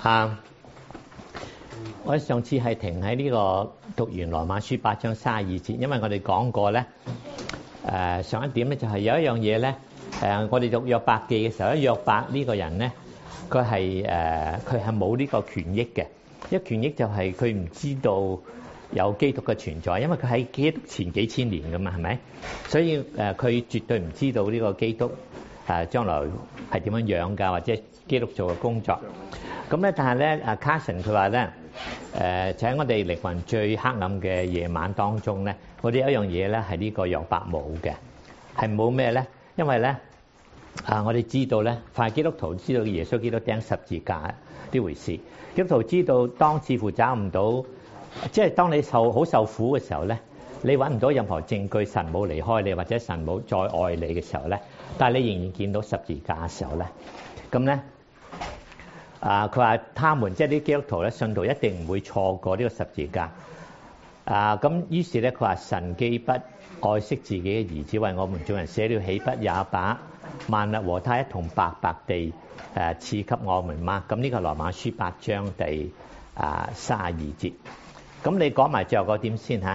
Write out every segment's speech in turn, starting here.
我上次係停喺呢個讀完羅馬書8章32節，因為我哋講過咧，上一點咧就係有一樣嘢咧，我哋讀約伯記嘅時候咧，約伯呢個人咧，佢係冇呢個權益嘅，一權益就係佢唔知道有基督嘅存在，因為佢喺基督前幾千年噶嘛，係咪？所以佢絕對唔知道呢個基督將來係點樣樣㗎，或者基督做嘅工作。咁咧，但係咧，Carson 佢話咧，就喺我哋靈魂最黑暗嘅夜晚當中咧，我哋有一樣嘢咧係呢個約伯冇嘅，係冇咩咧？因為咧，我哋知道咧，凡係基督徒知道耶穌基督釘十字架呢回事，基督徒知道當似乎找唔到，即係當你好受苦嘅時候咧，你揾唔到任何證據神冇離開你或者神冇再愛你嘅時候咧，但係你仍然見到十字架嘅時候咧，咁咧。佢話他們即係啲基督徒咧，信徒一定唔會錯過呢個十字架。咁於是咧，佢話神既不愛惜自己嘅兒子為我們眾人捨了，豈不也把萬物和他一同白白地賜給我們嗎？咁呢個羅馬書8章第32節。咁你講埋最後嗰點先嚇。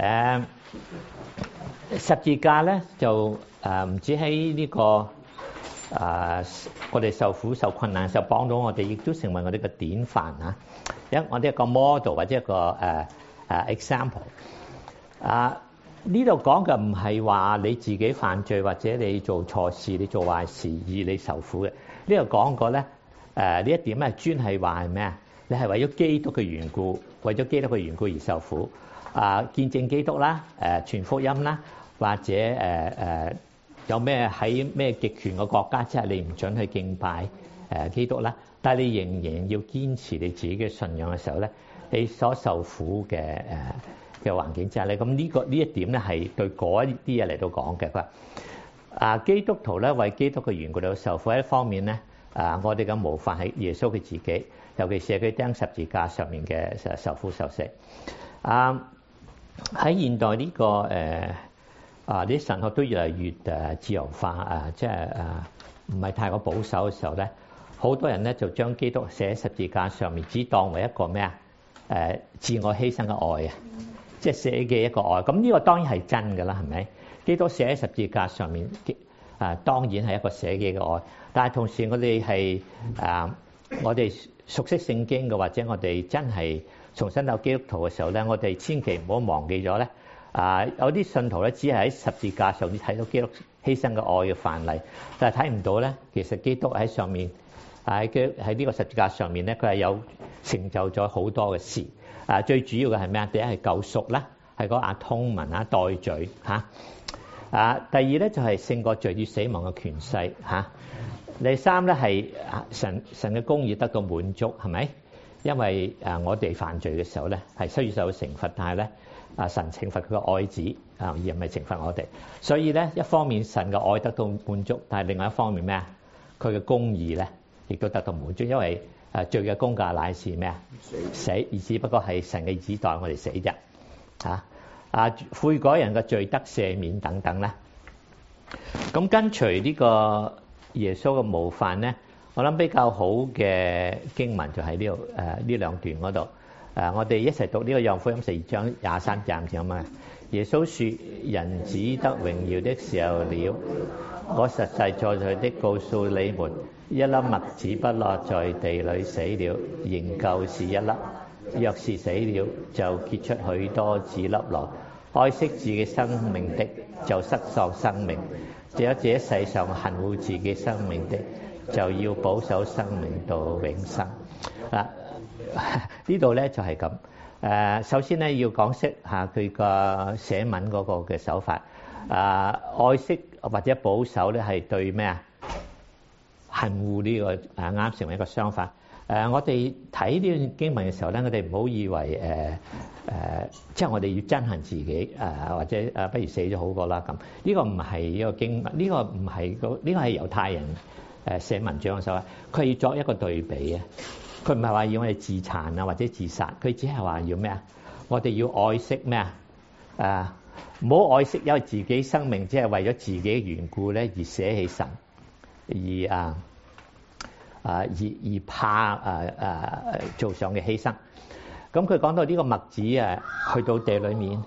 十字架咧就唔止喺呢個。我哋受苦受困難嘅時候幫到我哋，亦都成為我哋嘅典範嚇。我哋一個 model 或者一個example。呢度講嘅唔係話你自己犯罪或者你做錯事、你做壞事而你受苦嘅。呢度講過咧，呢一點咧專係話係咩啊？你係為咗基督嘅緣故，為咗基督嘅緣故而受苦。見證基督啦，傳福音啦，或者有咩喺咩極權嘅國家之下，你唔準去敬拜基督啦，但係你仍然要堅持你自己嘅信仰嘅時候咧，你所受苦嘅環境之下咧，咁呢一點咧係對嗰一啲嘢嚟到講嘅。佢話基督徒咧為基督嘅緣故嚟到受苦，一方面咧我哋嘅模範係耶穌佢自己，尤其是係佢釘十字架上面嘅受苦受死。喺現代呢個啲神學都越嚟越自由化，即係唔係太過保守嘅時候咧，好多人咧就將基督寫喺十字架上面，只當為一個咩啊？自我犧牲嘅愛啊，即係寫嘅一個愛。咁呢個當然係真㗎啦，係咪？基督寫喺十字架上面，當然係一個寫嘅愛。但係同時我哋係我哋熟悉聖經嘅，或者我哋真係重新有基督徒嘅時候咧，我哋千祈唔好忘記咗咧。有啲信徒咧，只係喺十字架上面睇到基督犧牲嘅愛嘅範例，但係睇唔到咧，其實基督喺上面喺呢個十字架上面咧，佢係有成就咗好多嘅事。最主要嘅係咩啊？第一係救贖啦，係個atonement代罪嚇。第二咧就係勝過罪與死亡嘅權勢嚇。第三咧係神嘅公義得到滿足，係咪？因為我哋犯罪嘅時候咧係需要受到懲罰，但係咧神懲罰佢個愛子而唔係懲罰我哋。所以咧一方面神嘅愛得到滿足，但係另外一方面咩啊？佢嘅公義咧亦都得到滿足，因為罪嘅工價乃是咩啊？死，而只不過係神嘅子代我哋死啫嚇。悔改人嘅罪得赦免等等咧。咁跟隨呢個耶穌嘅模範咧，我諗比較好嘅經文就喺呢度呢兩段嗰度。我哋一齊讀呢個約翰福音4章23節咁啊。耶穌說：人子得榮耀的時候了，我實實在在的告訴你們，一粒麥子不落在地裏死了，仍舊是一粒；若是死了，就結出許多子粒來。愛惜自己生命的，就失喪生命；這世上恨惡自己生命的，就要保守生命到永生。呢度咧就係咁。首先咧要講識下佢個寫文嗰個嘅手法。愛惜或者保守咧係對咩啊？恨惡呢個啱成為一個相反。我哋睇呢段經文嘅時候咧，我哋唔好以為即係我哋要憎恨自己或者不如死咗好過啦咁。呢個唔係一個經文，呢個唔係呢個係猶太人寫文章嘅時候，佢係要作一個對比啊。佢唔係話要我哋自殘或者自殺，佢只係話要咩啊？我哋要愛惜咩啊？唔好愛惜因為自己生命只係為咗自己嘅緣故咧而捨棄神， 而怕做上嘅犧牲。咁佢講到呢個麥子去到地裏面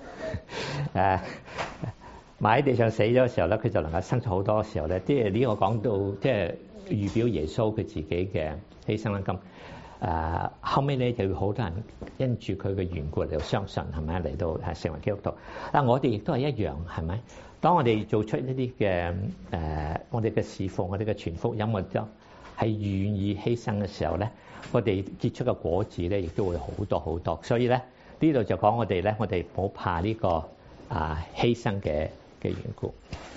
埋喺地上死咗嘅時候咧，佢就能夠生出好多嘅時候咧，即係呢個講到即係預表耶穌佢自己嘅犧牲啦。咁後尾咧就會好多人因住佢嘅緣故嚟到相信，係咪嚟到成為基督徒？但我哋亦都係一樣，係咪？當我哋做出一啲嘅我哋嘅侍奉，我哋嘅傳福音，我哋係願意犧牲嘅時候咧，我哋結出嘅果子咧，亦都會好多好多。所以咧呢度就講我哋咧，我哋唔好怕呢個犧牲嘅緣故。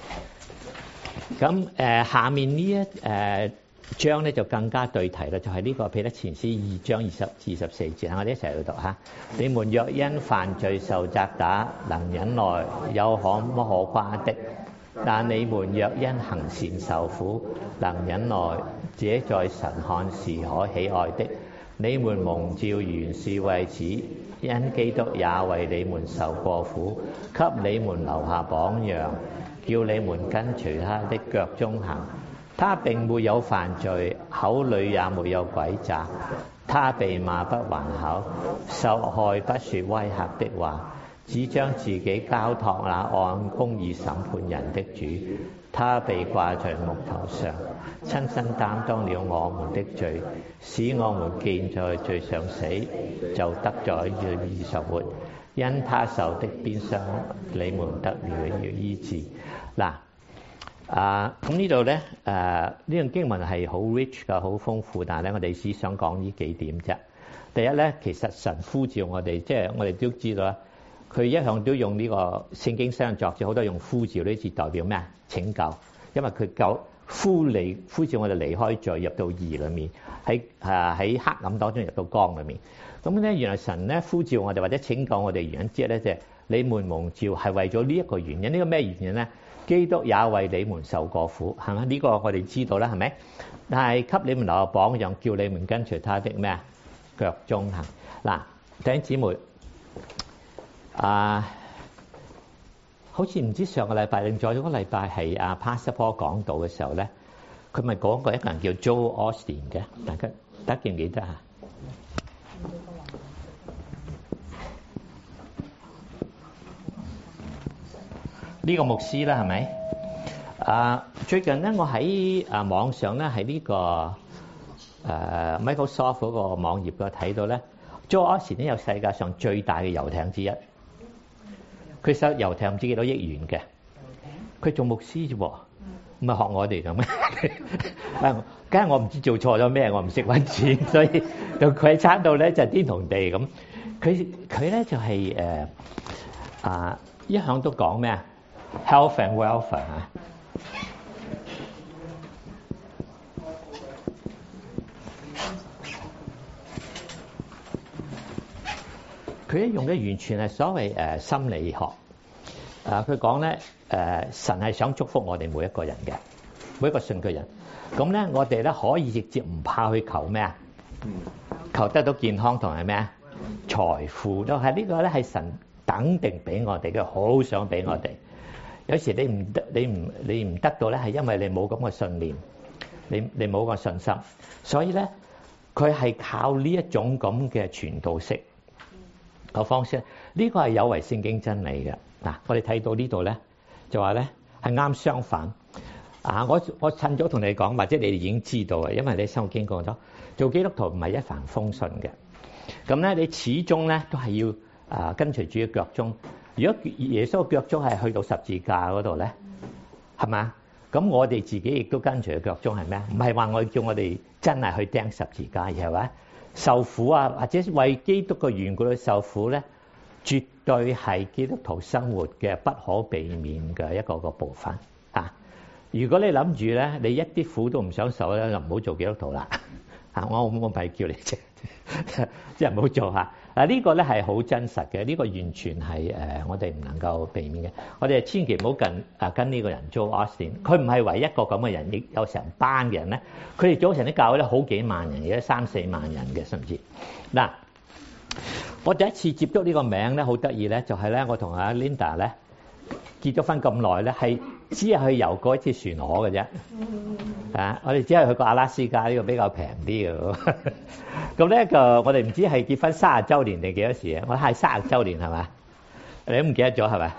咁下面呢一章咧就更加對題啦，就係呢個彼得前書2章20至24節，我哋一齊去讀下。你們若因犯罪受責打，能忍耐，有什麼可誇的？但你們若因行善受苦，能忍耐，這在神看是可喜愛的。你們蒙召原是為此，因基督也為你們受過苦，給你們留下榜樣，叫你們跟隨他的腳蹤行。他並沒有犯罪，口裏也沒有詭詐。他被罵不還口，受害不說威嚇的話，只將自己交託那按公義審判人的主。他被掛在木頭上，親身擔當了我們的罪，使我們既在罪上死，就得在罪裏復活。因他受的鞭傷，你們得了醫治。嗱。咁呢度咧，呢樣經文係好 rich 㗎，好豐富。但係咧，我哋只想講呢幾點啫。第一咧，其實神呼召我哋，即係我哋都知道啦。佢一向都用呢個聖經新約作者好多用呼召呢字代表咩啊？拯救，因為佢呼召我哋離開罪，入到義裏面，喺黑暗當中入到光裏面。咁咧，原來神咧呼召我哋或者拯救我哋原因之一咧，就係你們蒙召係為咗呢一個原因。呢個咩原因咧？基督也為你們受過苦，係咪？呢個我哋知道啦，係咪？但係給你們留個榜樣，叫你們跟隨他的咩啊？腳蹤行。嗱，弟兄姊妹，好似唔知上個禮拜定再咗個禮拜係Pastor Paul 講道嘅時候咧，佢咪講過一個人叫 Joel Osteen 嘅，大家記唔記得啊？呢個牧師啦，係咪？最近咧，我喺網上咧，喺呢個Microsoft 嗰個網頁度睇到咧 Joel Osteen 有世界上最大嘅遊艇之一。佢艘遊艇唔知幾多億元嘅，佢做牧師啫喎，唔係學我哋咁咩？梗係我唔知做錯咗咩，我唔識揾錢，所以就佢喺餐度咧就天同地咁。佢咧就係一向都講咩啊？Health and welfare 啊！佢一用嘅完全係所謂心理學。佢講咧神係想祝福我哋每一個人嘅，每一個信嘅人。咁咧我哋咧可以直接唔怕去求咩啊？求得到健康同埋咩啊？財富都係呢個咧係神等定俾我哋嘅，好想俾我哋。有時你唔得到咧，係因為你冇咁嘅信念，你冇個信心，所以咧佢係靠呢一種咁嘅傳道式個方式，呢個係有違聖經真理嘅。嗱，我哋睇到呢度咧就話咧係啱相反。我趁早同你講，或者你哋已經知道嘅，因為你生活經過咗，做基督徒唔係一帆風順嘅。咁咧你始終咧都係要跟隨主嘅腳蹤。如果耶穌嘅腳蹤係去到十字架嗰度咧，係嘛？咁我哋自己亦都跟隨嘅腳蹤係咩？唔係話我叫我哋真係去釘十字架，而係話受苦啊，或者為基督嘅緣故去受苦咧，絕對係基督徒生活嘅不可避免嘅一個部分啊！如果你諗住咧，你一啲苦都唔想受咧，就唔好做基督徒啦！我唔係叫你即係唔好做嚇。呢個咧係好真實嘅，呢個完全係我哋唔能夠避免嘅。我哋千祈唔好跟呢個人做 Austin， 佢唔係唯一一個咁嘅人，亦有成班嘅人咧。佢哋組成啲教會咧，好幾萬人嘅，3-4萬人嘅，甚至嗱。我第一次接觸呢個名咧，好得意咧，就係咧，我同阿 Linda 咧結咗婚咁耐咧，係只係去遊過一次船河嘅啫。我哋只係去過阿拉斯加，呢個比較平啲嘅。咁咧就我哋唔知係結婚30週年定幾多時啊？我係30週年係嘛？你都唔記得咗係咪？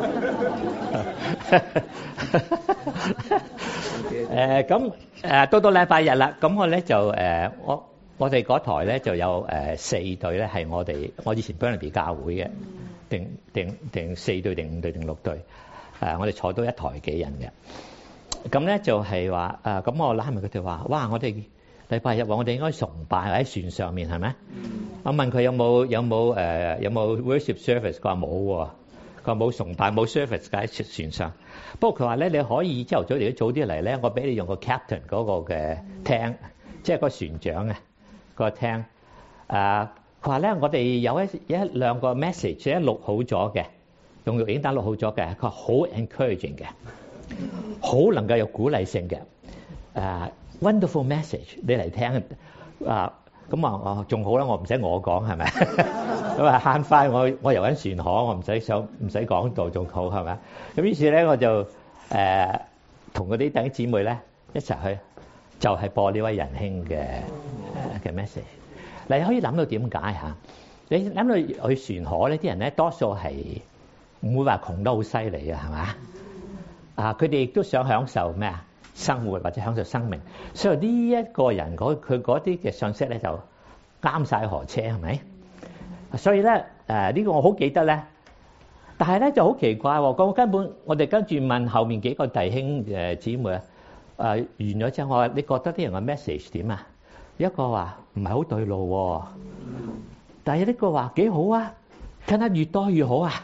到禮拜日啦，咁我咧就我哋嗰台咧就有4隊咧係我以前 Burnaby 教會嘅，定4隊定5隊定6隊，我哋坐到一台幾人嘅。咁咧就係話咁我拉埋佢哋話，哇！我哋禮拜日話我哋應該崇拜喺船上面係咪？我問佢有冇 worship service，佢話冇喎，佢話冇崇拜冇 service 喺船上。不過佢話咧，你可以朝頭早嚟早啲嚟咧，我俾你用個 captain 嗰個嘅廳，即係個船長啊個廳。佢話咧，我哋有一兩個 message 咧錄好咗嘅，用錄影帶錄好咗嘅，佢話好 encouraging 嘅，好能夠有鼓勵性嘅。Wonderful message， 你嚟聽咁我仲好啦，我唔使我講係咪？咁啊慳翻我遊緊船河，我唔使講道仲好係咪？咁於是咧我就同嗰啲弟兄姊妹咧一齊去，就係播呢位仁兄嘅 message。你可以諗到點解嚇？你諗到去船河呢啲人咧，多數係唔會話窮得好犀利嘅係嘛？佢哋亦都想享受咩啊？生活或者享受生命，所以呢一個人佢嗰啲嘅信息咧就啱晒河車係咪？所以咧呢個我好記得咧，但係咧就好奇怪喎，根本我哋跟住問後面幾個弟兄姊妹完咗之後，我話你覺得啲人嘅 message 點啊？一個話唔係好對路喎，但係呢個話幾好啊，聽得越多越好啊。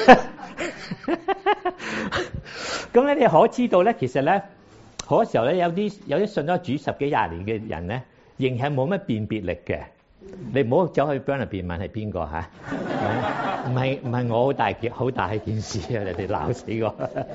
咁咧你可知道咧，其實咧。好多時候咧，有啲信咗主10幾20年嘅人咧，仍係冇乜辨別力嘅。你唔好走去 Burnaby 問係邊個嚇？唔係我好大件事啊！你哋鬧死我。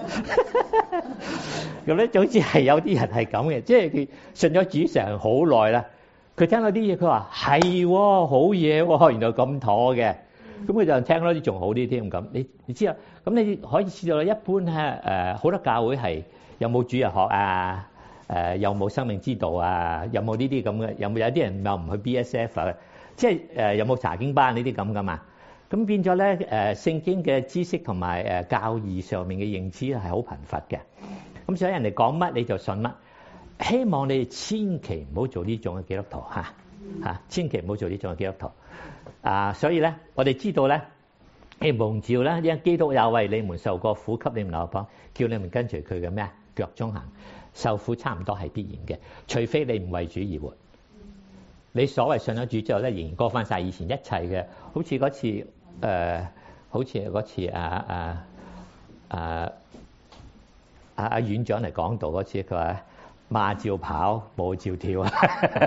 咁咧，總之係有啲人係咁嘅，即係佢信咗主成好耐啦。佢聽到啲嘢，佢話係喎，好嘢喎，原來咁妥嘅。咁佢就聽多啲仲好啲添咁。你知啊？咁你可以知道啦。一般咧好多教會係。有冇主日學啊？有冇生命之道啊？有冇呢啲咁嘅？有啲人又唔去 BSF 啊？即係有冇查經班呢啲咁噶嘛？咁變咗咧聖經嘅知識同埋教義上面嘅認知係好貧乏嘅。咁所以人哋講乜你就信乜。希望你哋千祈唔好做呢種嘅基督徒嚇，千祈唔好做呢種嘅基督徒。所以咧我哋知道咧。蒙召咧，因基督也為你們受過苦，給你們留榜，叫你們跟隨佢嘅咩腳蹤行。受苦差唔多係必然嘅，除非你唔為主而活。你所謂信咗主之後咧，仍然過翻晒以前一切嘅，好似嗰次院長嚟講道嗰次，佢話馬照跑，舞照跳啊！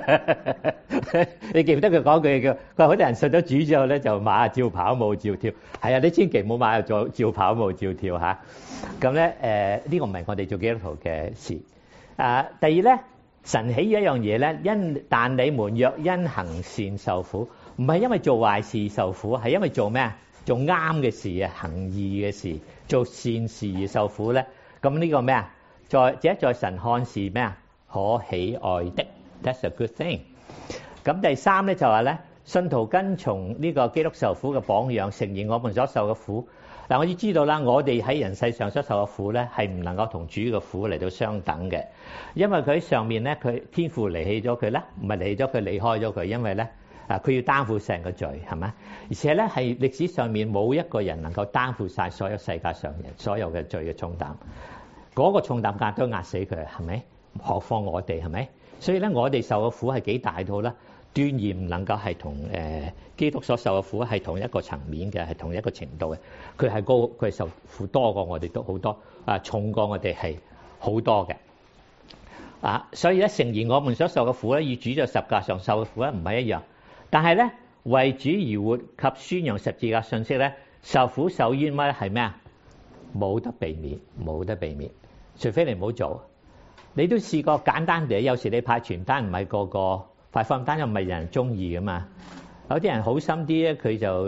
你記唔得佢講句叫？佢話好多人信咗主之後咧，就馬照跑，舞照跳。係啊，你千祈唔好馬照跑，舞照跳嚇。咁咧呢個唔係我哋做基督徒嘅事。第二咧，神喜悅一樣嘢咧，但你們若因行善受苦，唔係因為做壞事受苦，係因為做咩啊？做啱嘅事啊，行義嘅事，做善事而受苦咧。咁呢個咩啊？在神看是咩啊？可喜愛的 ，That's a good thing。咁第三咧就話咧，信徒跟從呢個基督受苦嘅榜樣，承認我們所受嘅苦。嗱，我要知道啦，我哋喺人世上所受嘅苦咧，係唔能夠同主嘅苦嚟到相等嘅，因為佢喺上面咧，佢天父離棄咗佢咧，唔係離棄咗佢，離開咗佢，因為咧佢要擔負成個罪，係咪？而且咧係歷史上面冇一個人能夠擔負晒所有世界上人所有嘅罪嘅重擔。嗰個重擔都壓死佢，係咪？何況我哋係咪？所以咧，我哋受嘅苦係幾大到啦，斷然唔能夠係同基督所受嘅苦係同一個層面嘅，係同一個程度嘅。佢係高，佢係受苦多過我哋都好多，重過我哋係好多嘅。所以咧，承認我們所受嘅苦咧，與主在十架上受嘅苦咧唔係一樣。但係咧，為主而活及宣揚十字架信息咧，受苦受冤屈係咩啊？冇得避免，冇得避免。除非你唔好做，你都試過簡單地，有時你派傳單唔係個個派傳單，又唔係人中意噶嘛。有啲人好心啲咧，佢就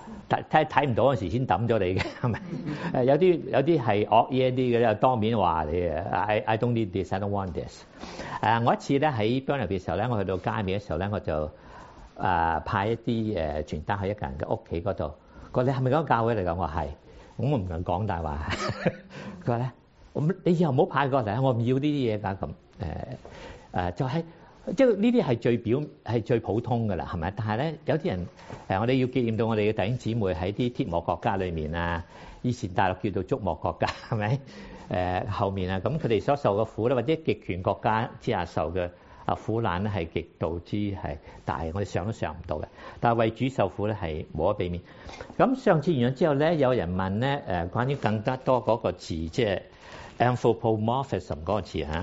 睇唔到嗰陣時先抌咗你嘅，係咪？有啲係惡嘢啲嘅，當面話你I don't need this, I don't want this。我一次咧喺 Burnaby 嘅時候咧，我去到街面嘅時候咧，我就派一啲傳單去一個人嘅屋企嗰度。佢話你係咪嗰個教會嚟㗎？我話係，咁我唔敢講大話。佢話咧，你以後唔好派過嚟，我唔要呢啲嘢㗎咁。就係即係呢啲係最普通㗎啦，係咪？但係咧有啲人我哋要紀念到我哋嘅弟兄姊妹喺啲鐵幕國家裏面啊，以前大陸叫做觸幕國家，係咪？後面啊，咁佢哋所受嘅苦咧，或者極權國家之下受嘅苦難咧，係極度之係大，我哋想都想唔到嘅。但係為主受苦咧係無可避免。咁上次完咗之後咧，有人問咧關於更加多嗰個字，即係 anthropomorphism 嗰個字嚇。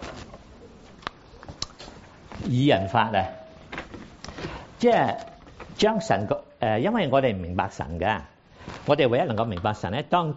以人法啊，即係將神因為我哋唔明白神嘅，我哋唯一能夠明白神咧，將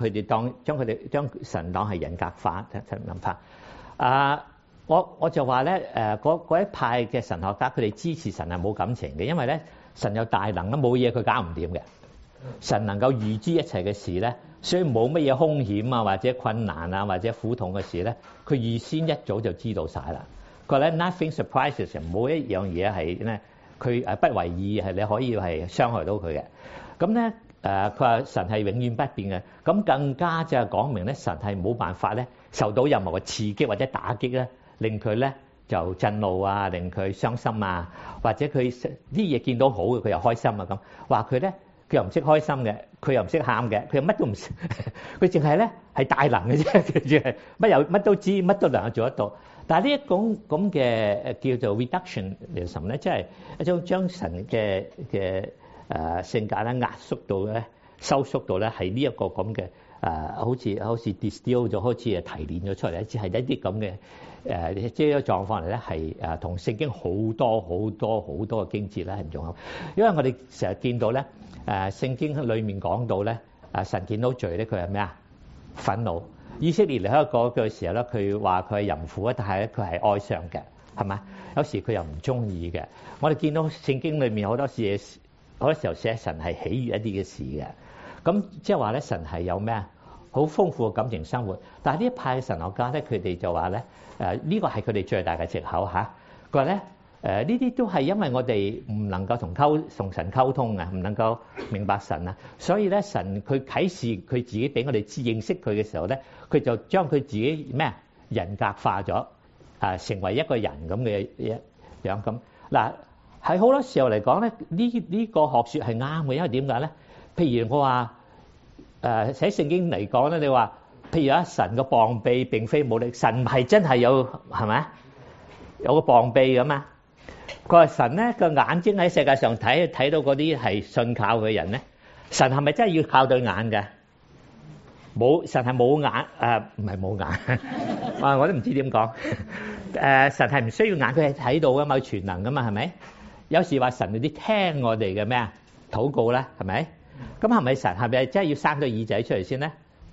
神當係人格化諗法。我就話咧，嗰一派嘅神學家，佢哋支持神係冇感情嘅，因為咧神有大能啦，冇嘢佢搞唔掂嘅。神能夠預知一切嘅事咧，所以冇乜嘢兇險啊，或者困難啊，或者苦痛嘅事咧，佢預先一早就知道晒啦。佢咧 nothing surprises him，冇一樣嘢係咧佢不為意，係你可以係傷害到佢嘅。咁咧佢話神係永遠不變嘅，咁更加就係講明咧神係冇辦法咧受到任何嘅刺激或者打擊咧，令佢咧就震怒啊，令佢傷心啊，或者佢啲嘢見到好嘅佢又開心啊咁。話佢咧佢又唔識開心嘅，佢又唔識喊嘅，佢又乜都唔識，佢淨係咧係大能嘅啫，佢係乜都知，乜都能夠做得到。但係呢一種咁嘅叫做 reductionism 咧，即係一種將神嘅性格咧壓縮到咧收縮到咧係呢一個咁嘅好似 distill 咗，好似提煉咗出嚟咧，只係一啲咁嘅即係狀況嚟咧，係同聖經好多嘅經節咧係唔同嘅。因為我哋成日見到咧聖經裏面講到咧神見到罪咧，佢係咩啊？憤怒。以色列離開嗰句時候咧，佢話佢係淫婦啊，但係咧佢係哀傷嘅，係咪？有時佢又唔中意嘅。我哋見到聖經裏面好多時候寫神係喜悅一啲嘅事嘅，咁即係話咧神係有咩啊？好豐富嘅感情生活。但係呢一派嘅神學家咧，佢哋就話咧呢個係佢哋最大嘅藉口嚇。佢話咧呢啲都係因為我哋唔能夠同神溝通啊，唔能夠明白神啊，所以咧神佢啟示佢自己俾我哋認識佢嘅時候咧，佢就將佢自己咩人格化咗成為一個人咁嘅樣咁。嗱喺好多時候嚟講咧，呢個學説係啱嘅，因為點解咧？譬如我話喺聖經嚟講咧，你話譬如神個膀臂並非冇力，神唔係真係有係咪有個膀臂咁啊？佢話神咧個眼睛喺世界上睇到嗰啲係信靠嘅人咧，神係咪真係要靠對眼嘅？冇，神係冇眼唔係冇眼我都唔知點講神係唔需要眼，佢係睇到噶嘛，全能噶嘛，係咪？有時話神嗰啲聽我哋嘅咩啊禱告咧，係咪？咁係咪神係咪真係要生對耳仔出嚟先咧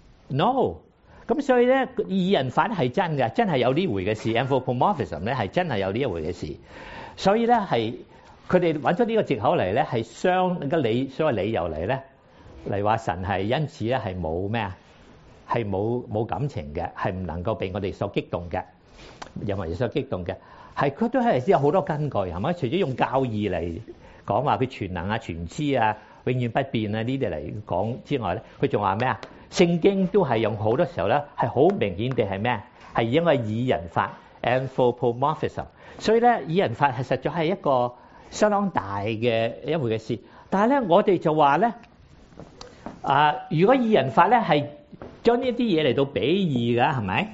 ？No。咁所以咧以人法係真嘅，真係有呢回嘅事。Anthropomorphism 咧係真係有呢一回嘅事。所以咧係佢哋揾咗呢個藉口嚟咧，係所謂理由嚟咧嚟話神係因此咧係冇咩啊，係冇感情嘅，係唔能夠被我哋所激動嘅，任何嘢所激動嘅，係佢都係有好多根據係咪？除咗用教義嚟講話佢全能啊、全知啊、永遠不變啊呢啲嚟講之外咧，佢仲話咩啊？聖經都係用好多時候咧係好明顯地係咩？係因為以人法 anthropomorphism。所以咧，以人法係實在係一個相當大嘅一回嘅事。但係咧，我哋就話咧，如果以人法咧係將呢啲嘢嚟到比喻㗎，係咪？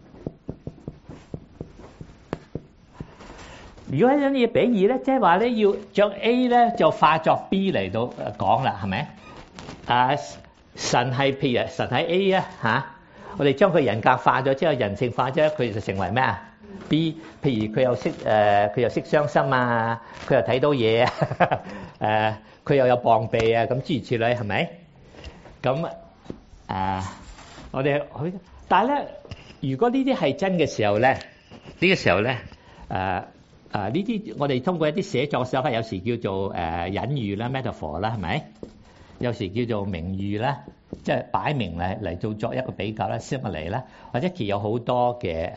如果將啲嘢比喻咧，即係話咧要將 A 咧就化作 B 嚟到講啦，係咪？神係譬如神喺 A 啊我哋將佢人格化咗之後，人性化咗，佢就成為咩啊？B， 譬如佢又識傷心啊，佢又睇到嘢啊，佢又有膀臂啊，咁諸如此類係咪？咁我哋但係咧，如果呢啲係真嘅時候咧，呢個時候咧呢啲我哋通過一啲寫作手法，有時叫做隱喻啦 metaphor 啦，係咪？有時叫做明喻啦，即係擺明嚟作一個比較啦 simile 啦，或者其有好多嘅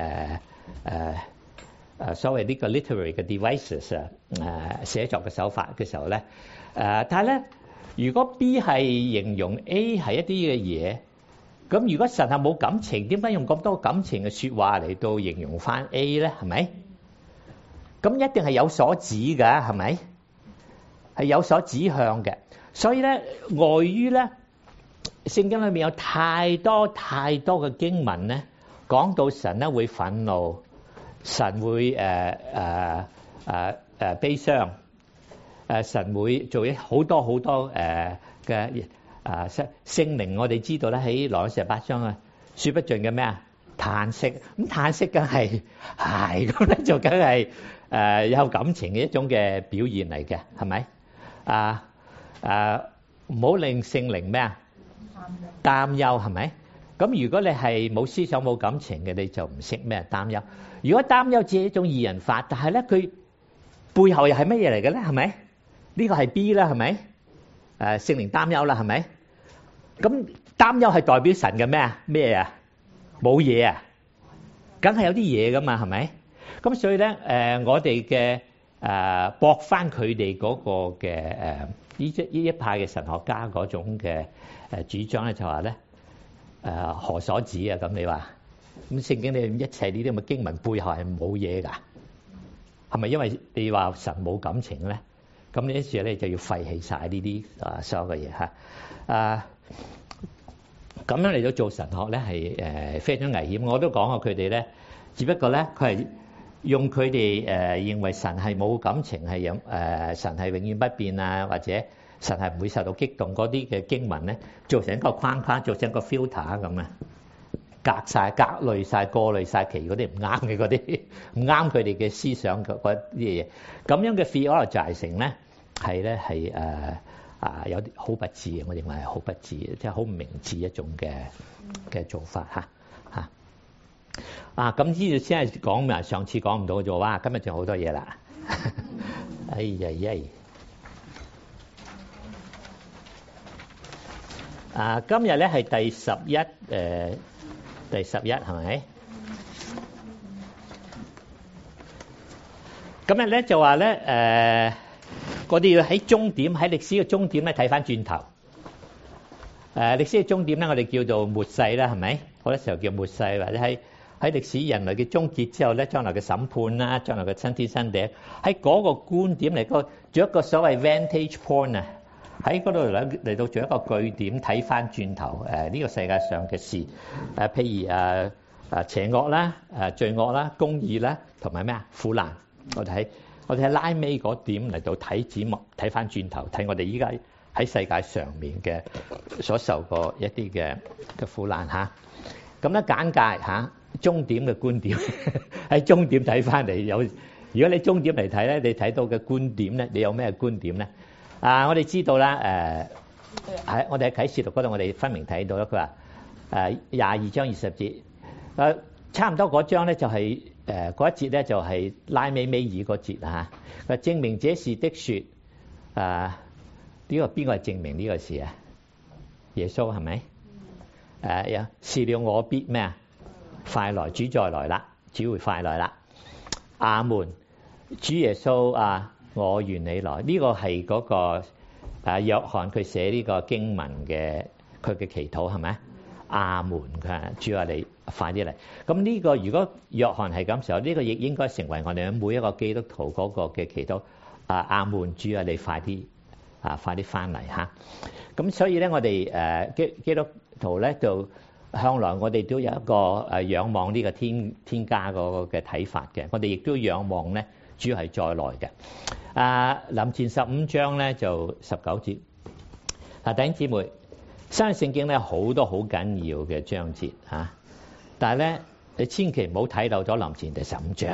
所謂呢個 literary 嘅 devices 寫作嘅手法嘅時候咧，但係咧，如果 B 係形容 A 係一啲嘅嘢，咁如果神係冇感情，點解用咁多感情嘅説話嚟到形容翻 A 咧？係咪？咁一定係有所指㗎，係咪？係有所指向嘅。所以咧，礙於咧聖經裏面有太多嘅經文咧，講到神咧會憤怒，神會悲傷，神會做好多嘅聖靈。我哋知道咧喺羅馬書8章啊，說不盡嘅咩啊嘆息，咁嘆息梗係咁咧，就梗係有感情嘅一種嘅表現嚟嘅，係咪？唔好令聖靈咩啊擔憂，係咪？咁如果你係冇思想冇感情嘅，你就唔識咩擔憂。如果擔憂只係一種擬人法，但係咧佢背後又係乜嘢嚟嘅咧？係咪？呢個係 B 啦，係咪？聖靈擔憂啦，係咪？咁擔憂係代表神嘅咩啊？咩啊？冇嘢啊？梗係有啲嘢噶嘛，係咪？咁所以咧，我哋嘅駁翻佢哋嗰個嘅呢一派嘅神學家嗰種嘅主張咧，就話咧何所指啊？咁你話咁聖經你一切呢啲咁嘅經文背後係冇嘢㗎，係咪因為你話神冇感情咧？咁呢一次咧就要廢棄晒呢啲所有嘅嘢嚇。咁樣嚟到做神學咧係非常危險。我都講過佢哋咧，只不過咧佢係用佢哋認為神係冇感情，係神係永遠不變啊，或者神係唔會受到激動嗰啲嘅經文咧，做成一個框框，做成一個 filter 咁啊，隔濾晒、過濾晒其嗰啲唔啱嘅嗰啲唔啱佢哋嘅思想嗰啲嘢。咁樣嘅 theologizing咧係有啲好不智嘅，我認為係好不智，即係好唔明智一種嘅做法嚇。咁呢度先係講埋，上次講唔到咗，哇！今日仲好多嘢啦，哎呀！今日咧係第11係咪？今日咧就話咧我哋要喺終點，喺歷史嘅終點咧睇翻轉頭。歷史嘅終點咧，我哋叫做末世啦，係咪？好多時候叫末世，或者喺歷史人類嘅終結之後咧，將來嘅審判啦，將來嘅新天新地，喺嗰個觀點嚟講，做一個所謂 vantage point 啊，喺嗰度嚟到做一個據點睇翻轉頭呢個世界上嘅事，譬如邪惡啦、罪惡啦、公義啦，同埋咩啊苦難。我哋喺拉尾嗰點嚟到睇展幕，睇翻轉頭，睇我哋依家喺世界上面嘅所受過一啲嘅苦難嚇。咁咧簡介嚇終點嘅觀點，喺終點睇翻嚟有。如果你終點嚟睇咧，你睇到嘅觀點咧，你有咩觀點咧？我哋知道啦，喺我哋喺啟示錄嗰度，我哋分明睇到啦。佢話22章20節，差唔多嗰章咧就係嗰一節咧就係拉尾尾二個節嚇。佢證明這事的説，呢個邊個係證明呢個事啊？耶穌係咪？是了，我必咩啊？快來，主再來啦，主會快來啦。阿門，主耶穌啊，我願你來。呢個係嗰個約翰佢寫呢個經文嘅佢嘅祈禱係咪？阿門，佢主啊，你快啲嚟。咁呢個如果約翰係咁時候，呢個亦應該成為我哋每一個基督徒嗰個嘅祈禱。阿門，主啊，你快啲快啲翻嚟嚇。咁所以咧，我哋基督徒咧就向來我哋都有一個仰望呢個天家嗰個嘅睇法嘅。我哋亦都仰望咧，主係再來嘅。林前15章咧就19節。弟兄姊妹，新約聖經咧好多好緊要嘅章節嚇，但係咧你千祈唔好睇漏咗林前第15章，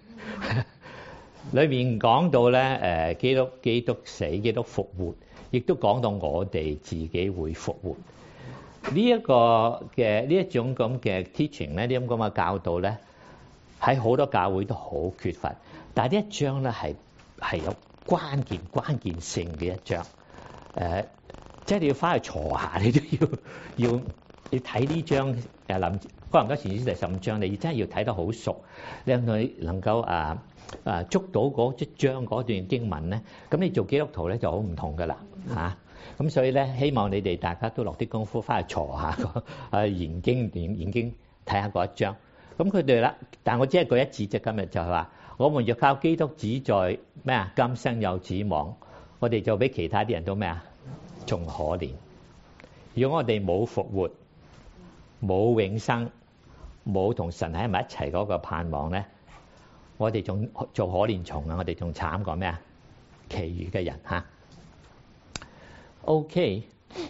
裏面講到咧基督死，基督復活，亦都講到我哋自己會復活。呢一種咁嘅 teaching 咧，呢種咁嘅教導咧，喺好多教會都好缺乏。 但係呢一章咧係有關鍵性嘅一章。即係你要翻去坐下，你都要睇呢章哥林多前書第15章，你真係要睇得好熟，你能夠捉到嗰一章嗰段經文咧，咁你做基督徒咧就好唔同噶啦嚇。咁所以咧，希望你哋大家都落啲功夫翻去坐下研經睇下嗰一章。咁佢哋啦，但我只係舉一字啫。今日就係話，我們若靠基督只在咩啊？今生有指望，我哋就比其他啲人都咩啊？仲可憐。如果我哋冇復活、冇永生、冇同神喺埋一齊嗰個盼望咧，我哋仲做可憐蟲啊！我哋仲慘過咩啊？其餘嘅人嚇。OK，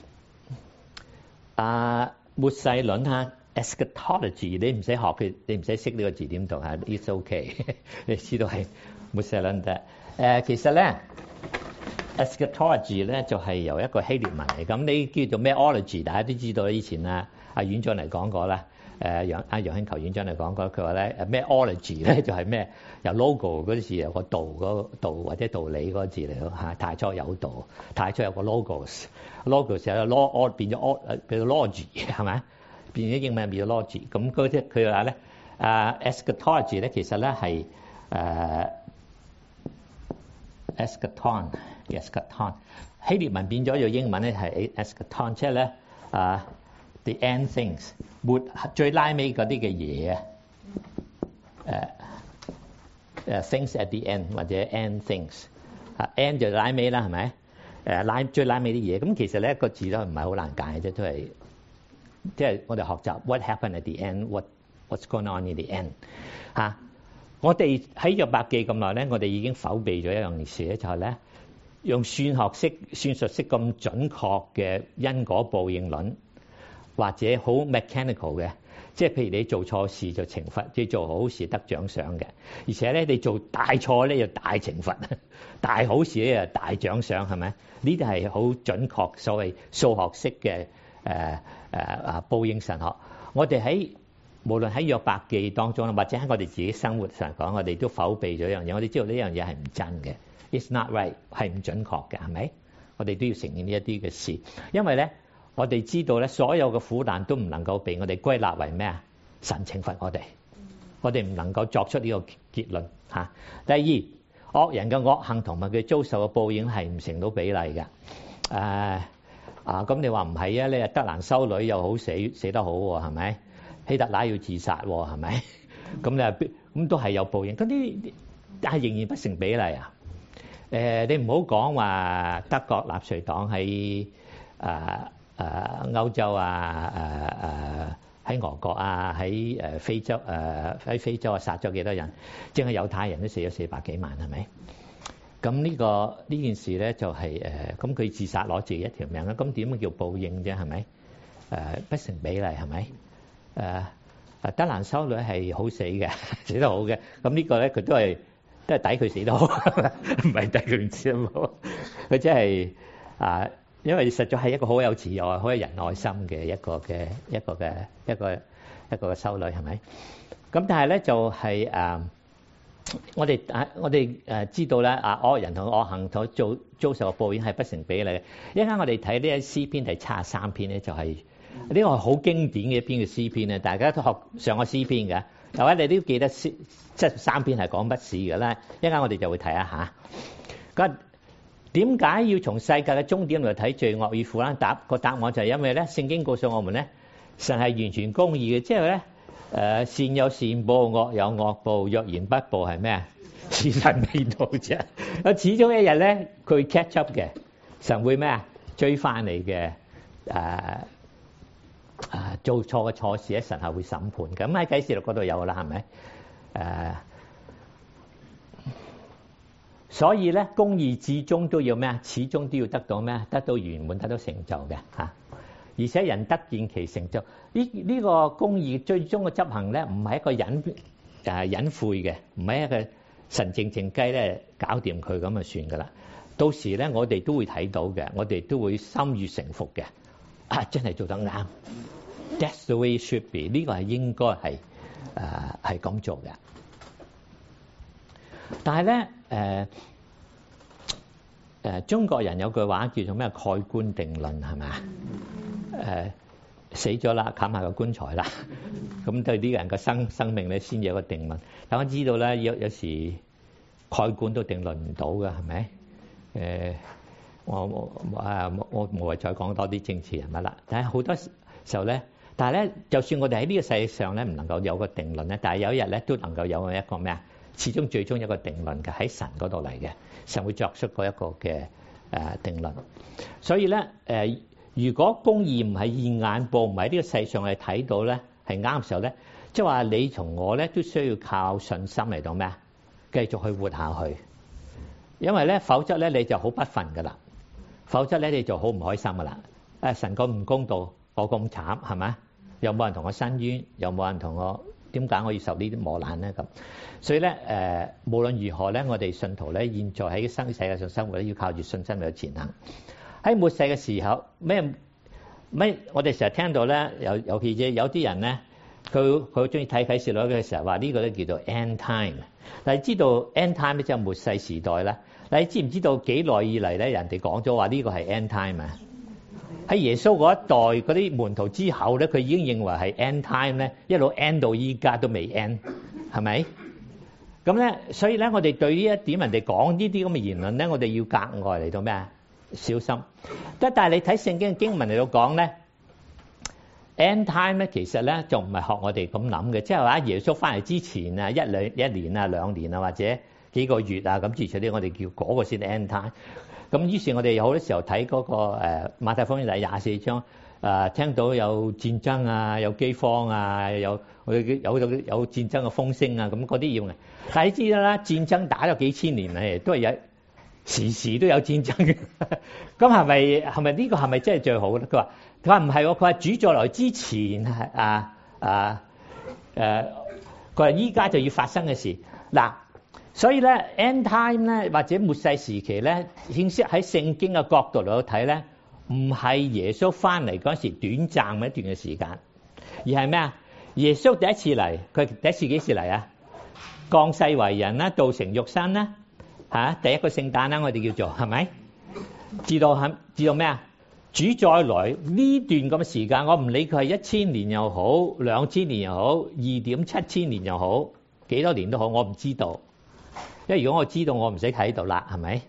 末世論嚇 eschatology， 你唔使學佢，你唔使識呢個字點讀嚇 ，it's OK， 你知道係末世論得。其實咧 eschatology 咧就係由一個希臘文嚟，咁你叫做咩 ology， 大家都知道以前阿院長嚟講過啦。楊興球院長嚟講過，佢話咧咩 ology 咧就係咩由 logo 嗰啲字有個道嗰道或者道理嗰個字嚟咯嚇，太初有道，太初有個 logos 有個 law 變咗變咗 logy 係咪？變咗英文變咗 logy， 咁嗰啲佢話咧eschatology 咧其實咧係eschaton 希臘文變咗用英文咧係 eschaton， 即係咧the end things， 最拉尾嗰啲嘅嘢things at the end 或者 end things end 就拉尾啦，係咪？最拉尾啲嘢，咁其實咧個字都唔係好難解嘅啫，都係即係我哋學習 what happened at the end，what's going on in the end 嚇。我哋喺約伯記咁耐咧，我哋已經否備咗一樣事咧，就係咧用算術式咁準確嘅因果報應論。或者好 mechanical 嘅，即係譬如你做錯事就懲罰，你做好事得獎賞嘅。而且咧，你做大錯咧又大懲罰，大好事咧又大獎賞，係咪？呢啲係好準確，所謂數學式嘅報應神學。我哋無論喺約伯記當中，或者喺我哋自己生活上講，我哋都否備咗一樣嘢。我哋知道呢樣嘢係唔真嘅 ，it's not right， 係唔準確嘅，係咪？我哋都要承認呢一啲嘅事，因為咧。我哋知道咧，所有嘅苦難都唔能夠被我哋歸納為咩啊？神懲罰我哋，我哋唔能夠作出呢個結論嚇。第二，惡人嘅惡行同埋佢遭受嘅報應係唔成到比例嘅。咁你話唔係啊？你德蘭修女又好死得好喎，係咪？希特拉要自殺喎，係咪？咁你話咁都係有報應，嗰啲但係仍然不成比例啊。你唔好講話德國納粹黨喺歐洲喺俄國喺非洲喺非洲殺咗幾多人？淨係猶太人都死咗400幾萬，係咪？咁呢件事咧就係咁佢自殺攞自己一條命啦。咁點叫報應啫？係咪？不成比例係咪？德蘭修女係好死嘅，死得好嘅。咁呢個咧佢都係抵佢死得好，唔係抵佢唔死得好。佢真係因為實在係一個好有慈愛、好有仁愛心嘅一個嘅修女，係咪？咁但係咧就係我哋知道咧惡人同惡行所遭受嘅報應係不成比例嘅。一陣間我哋睇呢一詩篇第73篇咧，就係呢個係好經典嘅一篇嘅詩篇咧。大家都學上過詩篇嘅，有位你都記得73篇係講乜事嘅咧？一陣間我哋就會睇一下。咁點解要從世界嘅終點嚟睇罪惡與苦難？個答案就係因為咧，聖經告訴我們咧，神係完全公義嘅，即係咧善有善報，惡有惡報。若然不報係咩啊？是神未到啫。始終一日咧，佢會 catch up 嘅，神會咩啊？追翻你嘅做錯嘅錯事咧，神係會審判。咁喺啟示錄嗰度有啦，係咪？所以咧，公義至終都要咩啊？始終都要得到咩啊？得到圓滿，得到成就嘅嚇。而且人得見其成就。呢個公義最終嘅執行咧，唔係一個隱晦嘅，唔係一個神靜靜雞咧搞掂佢咁就算噶啦。到時咧，我哋都會睇到嘅，我哋都會心悅誠服嘅。真係做得啱。That's the way it should be。呢個係應該係咁做嘅。 但係咧中國人有句話叫做咩蓋棺定論係咪啊？死咗啦，冚下個棺材啦，咁對呢個人嘅生命咧先有個定論。但我知道咧，有時蓋棺都定論唔到嘅，係咪？我無謂再講多啲政治人物啦。但係好多時候咧，但係咧，就算我哋喺呢個世界上咧唔能夠有個定論咧，但係有一日咧都能夠有一個咩啊？始終最終有一個定論嘅喺神嗰度嚟嘅，神會作出嗰一個嘅定論。所以咧如果公義唔係現眼報，唔係呢個世上係睇到咧係啱嘅時候咧，即係話你同我咧都需要靠信心嚟到咩啊？繼續去活下去，因為咧否則咧你就好不忿噶啦，否則咧你就好唔開心噶啦。神咁唔公道，我咁慘係咪？有冇人同我申冤？有冇人同我？點解我要受呢啲磨難咧？咁所以咧無論如何咧，我哋信徒咧現在喺世界上生活咧，要靠住信心去前行。喺末世嘅時候，咩？我哋成日聽到咧，尤其是有啲人咧，佢好中意睇啟示錄嘅時候話呢個咧叫做 end time。但係知道 end time 咧就係末世時代啦。你知唔知道幾耐以嚟咧，人哋講咗話呢個係 end time 啊？喺耶穌嗰一代嗰啲門徒之後咧，佢已經認為係 end time 咧，一路 end 到依家都未 end， 係咪？咁咧，所以咧，我哋對呢一點人哋講呢啲咁嘅言論咧，我哋要格外嚟到咩啊？小心。但係你睇聖經嘅經文嚟到講咧 ，end time 咧其實咧就唔係學我哋咁諗嘅，即係話耶穌翻嚟之前啊，一年啊、2年啊，或者幾個月啊咁，至少啲我哋叫嗰個先 end time。咁於是，我哋有好多時候睇嗰個馬太福音第24章，聽到有戰爭啊、有饑荒啊、有戰爭嘅風聲啊，咁嗰啲要嘅。但係你知啦，戰爭打咗幾千年嚟，都係有時時都有戰爭嘅。咁係咪呢個係咪真係最好咧？佢話唔係喎，佢話主再來之前佢話依家就要發生嘅事嗱。所以咧 end time 咧或者末世時期咧，顯示喺聖經嘅角度嚟到睇咧，唔係耶穌翻嚟嗰時短暫嘅一段嘅時間，而係咩啊？耶穌第一次嚟，佢第一次幾時嚟啊？降世為人啦，道成肉身啦，第一個聖誕啦，我哋叫做係咪？至到咩啊？主再來呢段咁嘅時間，我唔理佢係1000年又好，2000年又好，2.7千年又好，幾多年都好，我唔知道。因為如果我知道，我唔使喺度啦，係咪？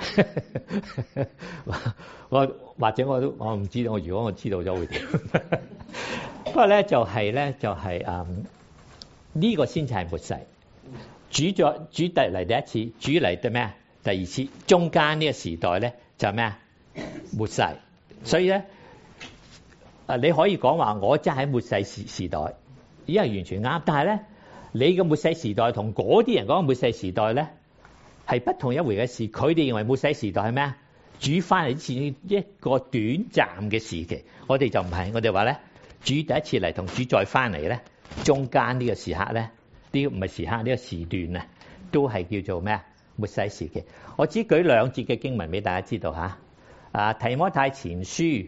或者我唔知道，如果我知道咗會點？不過咧就係呢個先至係末世。主嚟第一次，主嚟第咩啊？第二次，中間呢個時代咧就係咩啊？末世。所以咧你可以講話我真係喺末世時代，依係完全啱。但係咧，你嘅末世時代同嗰啲人講嘅末世時代咧係不同一回嘅事。佢哋認為末世時代係咩啊？主翻嚟之前一個短暫嘅時期，我哋就唔係。我哋話咧，主第一次嚟同主再翻嚟咧，中間呢個時刻咧，呢個唔係時刻，呢個時段啊，都係叫做咩啊？末世時期。我只舉2節嘅經文俾大家知道嚇。提摩太前書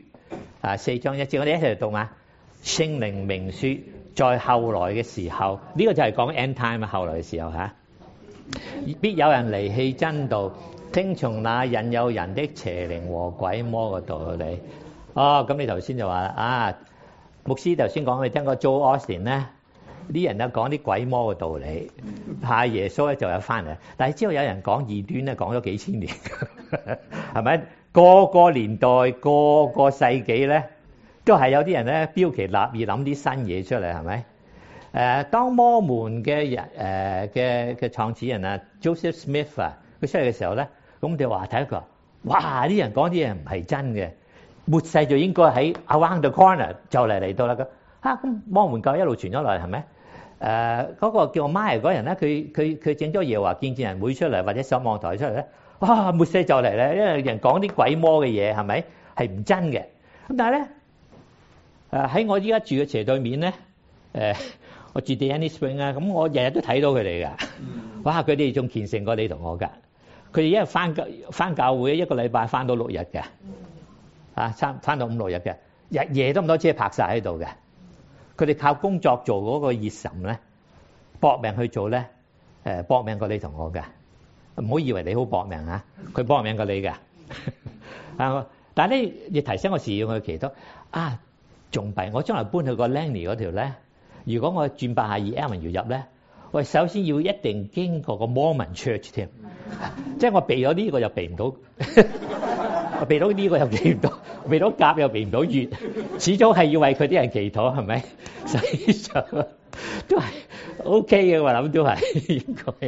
4章1節，我哋一齊嚟讀嘛。聖靈明説，在後來嘅時候，呢個就係講 end time 啊，後來嘅時候嚇，必有人離棄真道，聽從那引誘人的邪靈和鬼魔嘅道理。咁你頭先就話牧師頭先講你聽過 Joel Osteen 咧，啲人咧講啲鬼魔嘅道理，耶穌咧就有翻嚟。但係之後有人講異端咧，講咗幾千年，係咪？個個年代、個個世紀咧，都係有啲人咧標奇立異諗啲新嘢出嚟，係咪？當摩門嘅人嘅創始人Joseph Smith 佢出嚟嘅時候咧，咁我哋話睇佢話，哇！啲人講啲嘢唔係真嘅，末世就應該喺 around the corner 就嚟到啦咁摩門教一路傳咗落嚟，係咪？嗰個叫 Maya 嗰人咧，佢整咗耶和華見證人會出嚟，或者守望台出嚟咧。哇！末世就嚟咧，因為人講啲鬼魔嘅嘢係咪係唔真嘅？咁但係咧喺我依家住嘅斜對面咧，我住 Danny Spring 啊，咁我日日都睇到佢哋㗎。哇！佢哋仲虔誠過你同我㗎。佢哋一日翻教會，一個禮拜翻到6日嘅，翻到5、6日嘅，日夜都咁多車泊晒喺度嘅。佢哋靠工作做嗰個熱忱咧，搏命去做咧，搏命過你同我㗎。 唔好以為你好搏命啊，佢搏命過你嘅。但係咧，亦提醒我時要去祈禱啊，仲弊！我將來搬去個 Langley 嗰條咧，如果我轉82 Avenue 要入咧，我首先要一定經過個 Mormon Church 添，即係我避咗呢個又避唔到，我避到呢個又避唔到，避到甲又避唔到乙，始終係要為佢啲人祈禱，係咪？所以就都係 OK 嘅，我諗都係應該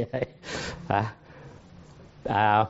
係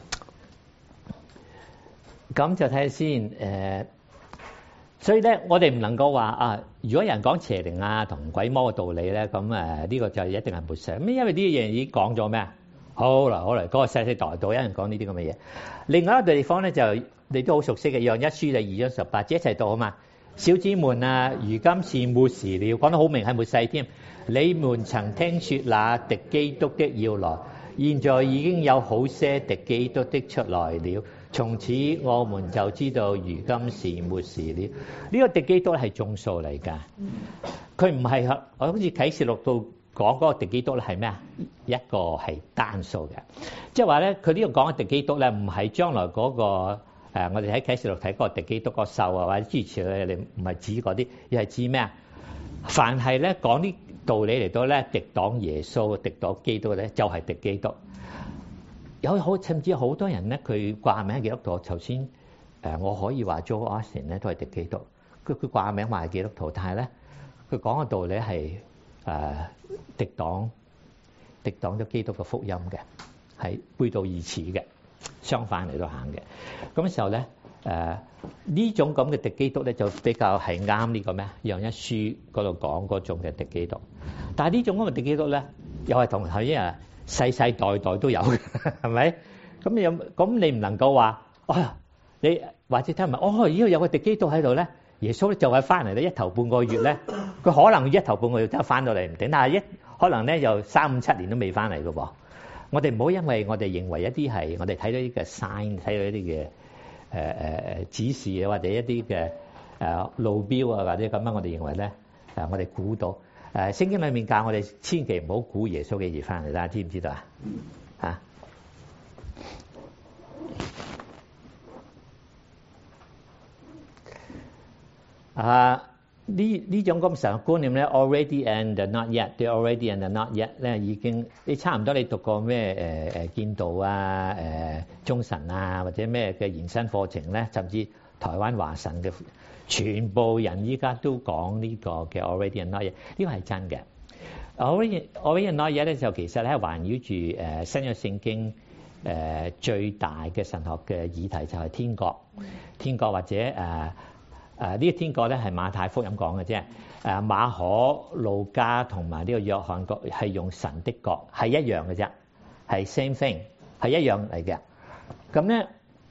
咁就睇下先所以咧，我哋唔能夠話如果有人講邪靈啊同鬼魔嘅道理咧，咁呢個就一定係沒上。咁因為呢樣嘢已經講咗咩？好啦，嗰個世世代代有人講呢啲咁嘅嘢。另外一個地方咧，就你都好熟悉嘅，約一書就2章18節一齊讀好嘛？小子們啊，如今是末時了，講得好明係末世添。你們曾聽說那敵基督的要來，現在已經有好些敵基督的出來了。從此我們就知道如今是末時了。呢個敵基督係眾數嚟㗎，佢唔係好似啟示錄度講嗰個敵基督咧係咩啊？一個係單數嘅，即係話咧，佢呢度講嘅敵基督咧唔係將來嗰個我哋喺啟示錄睇嗰個敵基督個獸啊，或者諸如此類，你唔係指嗰啲，而係指咩啊？凡係咧講啲道理嚟到咧敵擋耶穌、敵擋基督咧，就係敵基督。甚至好多人咧，佢掛名基督徒。頭先我可以話 Joel Osteen 咧都係敵基督，佢掛名話係基督徒，但係咧佢講嘅道理係敵擋咗基督嘅福音嘅，係背道而馳嘅，相反嚟到行嘅。咁嘅時候咧呢種咁嘅敵基督咧就比較係啱呢個咩？約一書嗰度講嗰種嘅敵基督，但係呢種咁嘅敵基督咧又係同頭先世世代代都有嘅，係咪？咁你唔能夠話你或者聽唔係呢度有個敵基督喺度咧，耶穌咧就係翻嚟咧，一頭半個月咧，佢可能一頭半個月真係翻到嚟唔定，但係可能咧又3、5、7年都未翻嚟嘅噃。我哋唔好因為我哋認為一啲係我哋睇到啲嘅 sign，睇到一啲嘅指示啊，或者一啲嘅路標啊，或者咁樣，我哋認為咧我哋估到。聖經裏面教我哋千祈唔好估耶穌幾時翻嚟，大家知唔知道呢種咁常嘅觀念咧 ，already and not yet，the already and not yet 咧已經你差唔多你讀過咩建道啊、中神啊或者咩嘅延伸課程咧，甚至台灣華神嘅。全部人依家都講呢個嘅 already and not yet，呢個係真嘅。already and not yet 咧就其實咧環繞住新約聖經最大嘅神學嘅議題就係天國，天國或者呢個天國咧係馬太福音講嘅啫。馬可、路加同埋呢個約翰國係用神的國係一樣嘅啫，係 same thing 係一樣嚟嘅。咁咧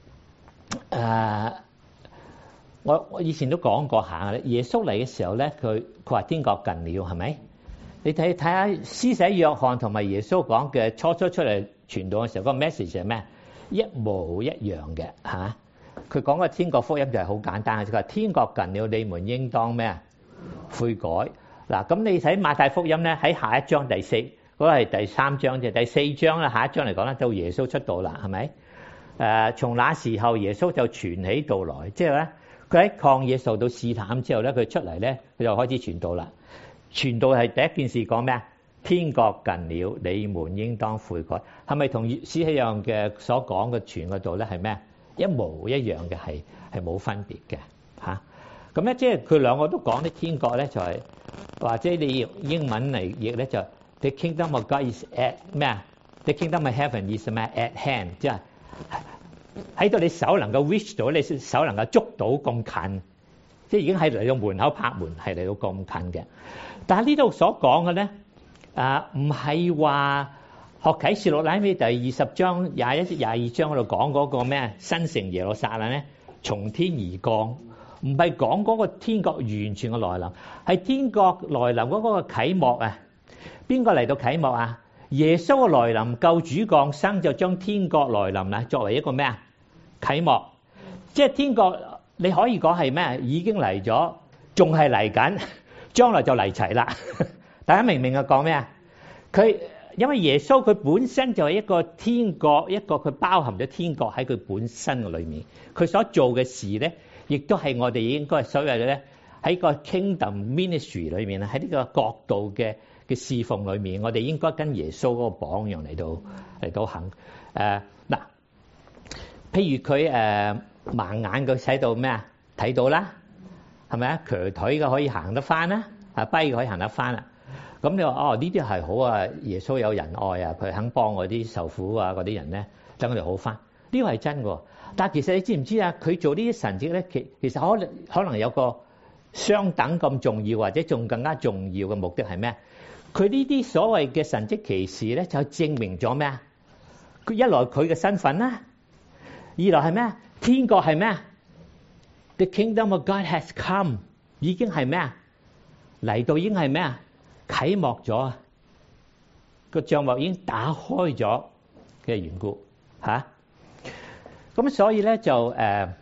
我以前都講過下咧，耶穌嚟嘅時候咧，佢話天國近了，係咪？你睇下施洗約翰同埋耶穌講嘅初出嚟傳道嘅時候，個 message 係咩？一模一樣嘅嚇。佢講嘅天國福音就係好簡單嘅，佢話天國近了，你們應當咩啊？悔改。嗱，咁你睇馬太福音咧，喺下一章第4，嗰個係第3章啫，第4章啦，下一章嚟講咧，到耶穌出道啦，係咪？從那時候耶穌就傳起道來，即係咧。佢喺曠野受到試探之後咧，佢出嚟咧，佢就開始傳道啦。傳道係第一件事講咩啊？天國近了，你們應當悔改。係咪同施洗約翰嘅所講嘅傳嘅道咧係咩？一模一樣嘅，係冇分別嘅嚇。咁咧即係佢兩個都講啲天國咧就係、是，或者你用英文嚟譯咧就 The kingdom of God is at 咩啊 ？The kingdom of heaven is 咩 at hand， 即係。喺到你手能夠 reach 到，你手能夠捉到咁近，即係已經係嚟到門口拍門，係嚟到咁近嘅。但係呢度所講嘅咧，唔係話學啟示錄喺第20章21節22章嗰度講嗰個咩新城耶路撒冷咧，從天而降，唔係講嗰個天國完全嘅來臨，係天國來臨嗰個啟幕啊！邊個嚟到啟幕啊？耶穌嘅來臨，救主降生就將天國來臨啦，作為一個咩啊啟幕，即係天國你可以講係咩？已經嚟咗，仲係嚟緊，將來就嚟齊啦。大家明唔明啊？講咩啊？佢因為耶穌佢本身就係一個天國，一個佢包含咗天國喺佢本身嘅裏面，佢所做嘅事咧，亦都係我哋應該所謂咧喺個 kingdom ministry 裏面喺呢個國度嘅侍奉裏面，我哋應該跟耶穌嗰個榜樣嚟到行。嗱，譬如佢盲眼佢使到咩啊？睇到啦，係咪啊？瘸腿嘅可以行得翻啦，跛嘅可以行得翻啦。咁你話哦，呢啲係好啊，耶穌有仁愛啊，佢肯幫嗰啲受苦啊嗰啲人咧，等佢哋好翻。呢個係真嘅。但係其實你知唔知啊？佢做呢啲神蹟咧，其實可能有個相等咁重要，或者仲更加重要嘅目的係咩？佢呢啲所謂嘅神蹟奇事咧，就證明咗咩啊？佢一來佢嘅身份啦，二來係咩啊？天國係咩啊？ The kingdom of God has come， 已經係咩啊？嚟到已經係咩啊？啟幕咗，個帳幕已經打開咗嘅緣故嚇。咁所以咧就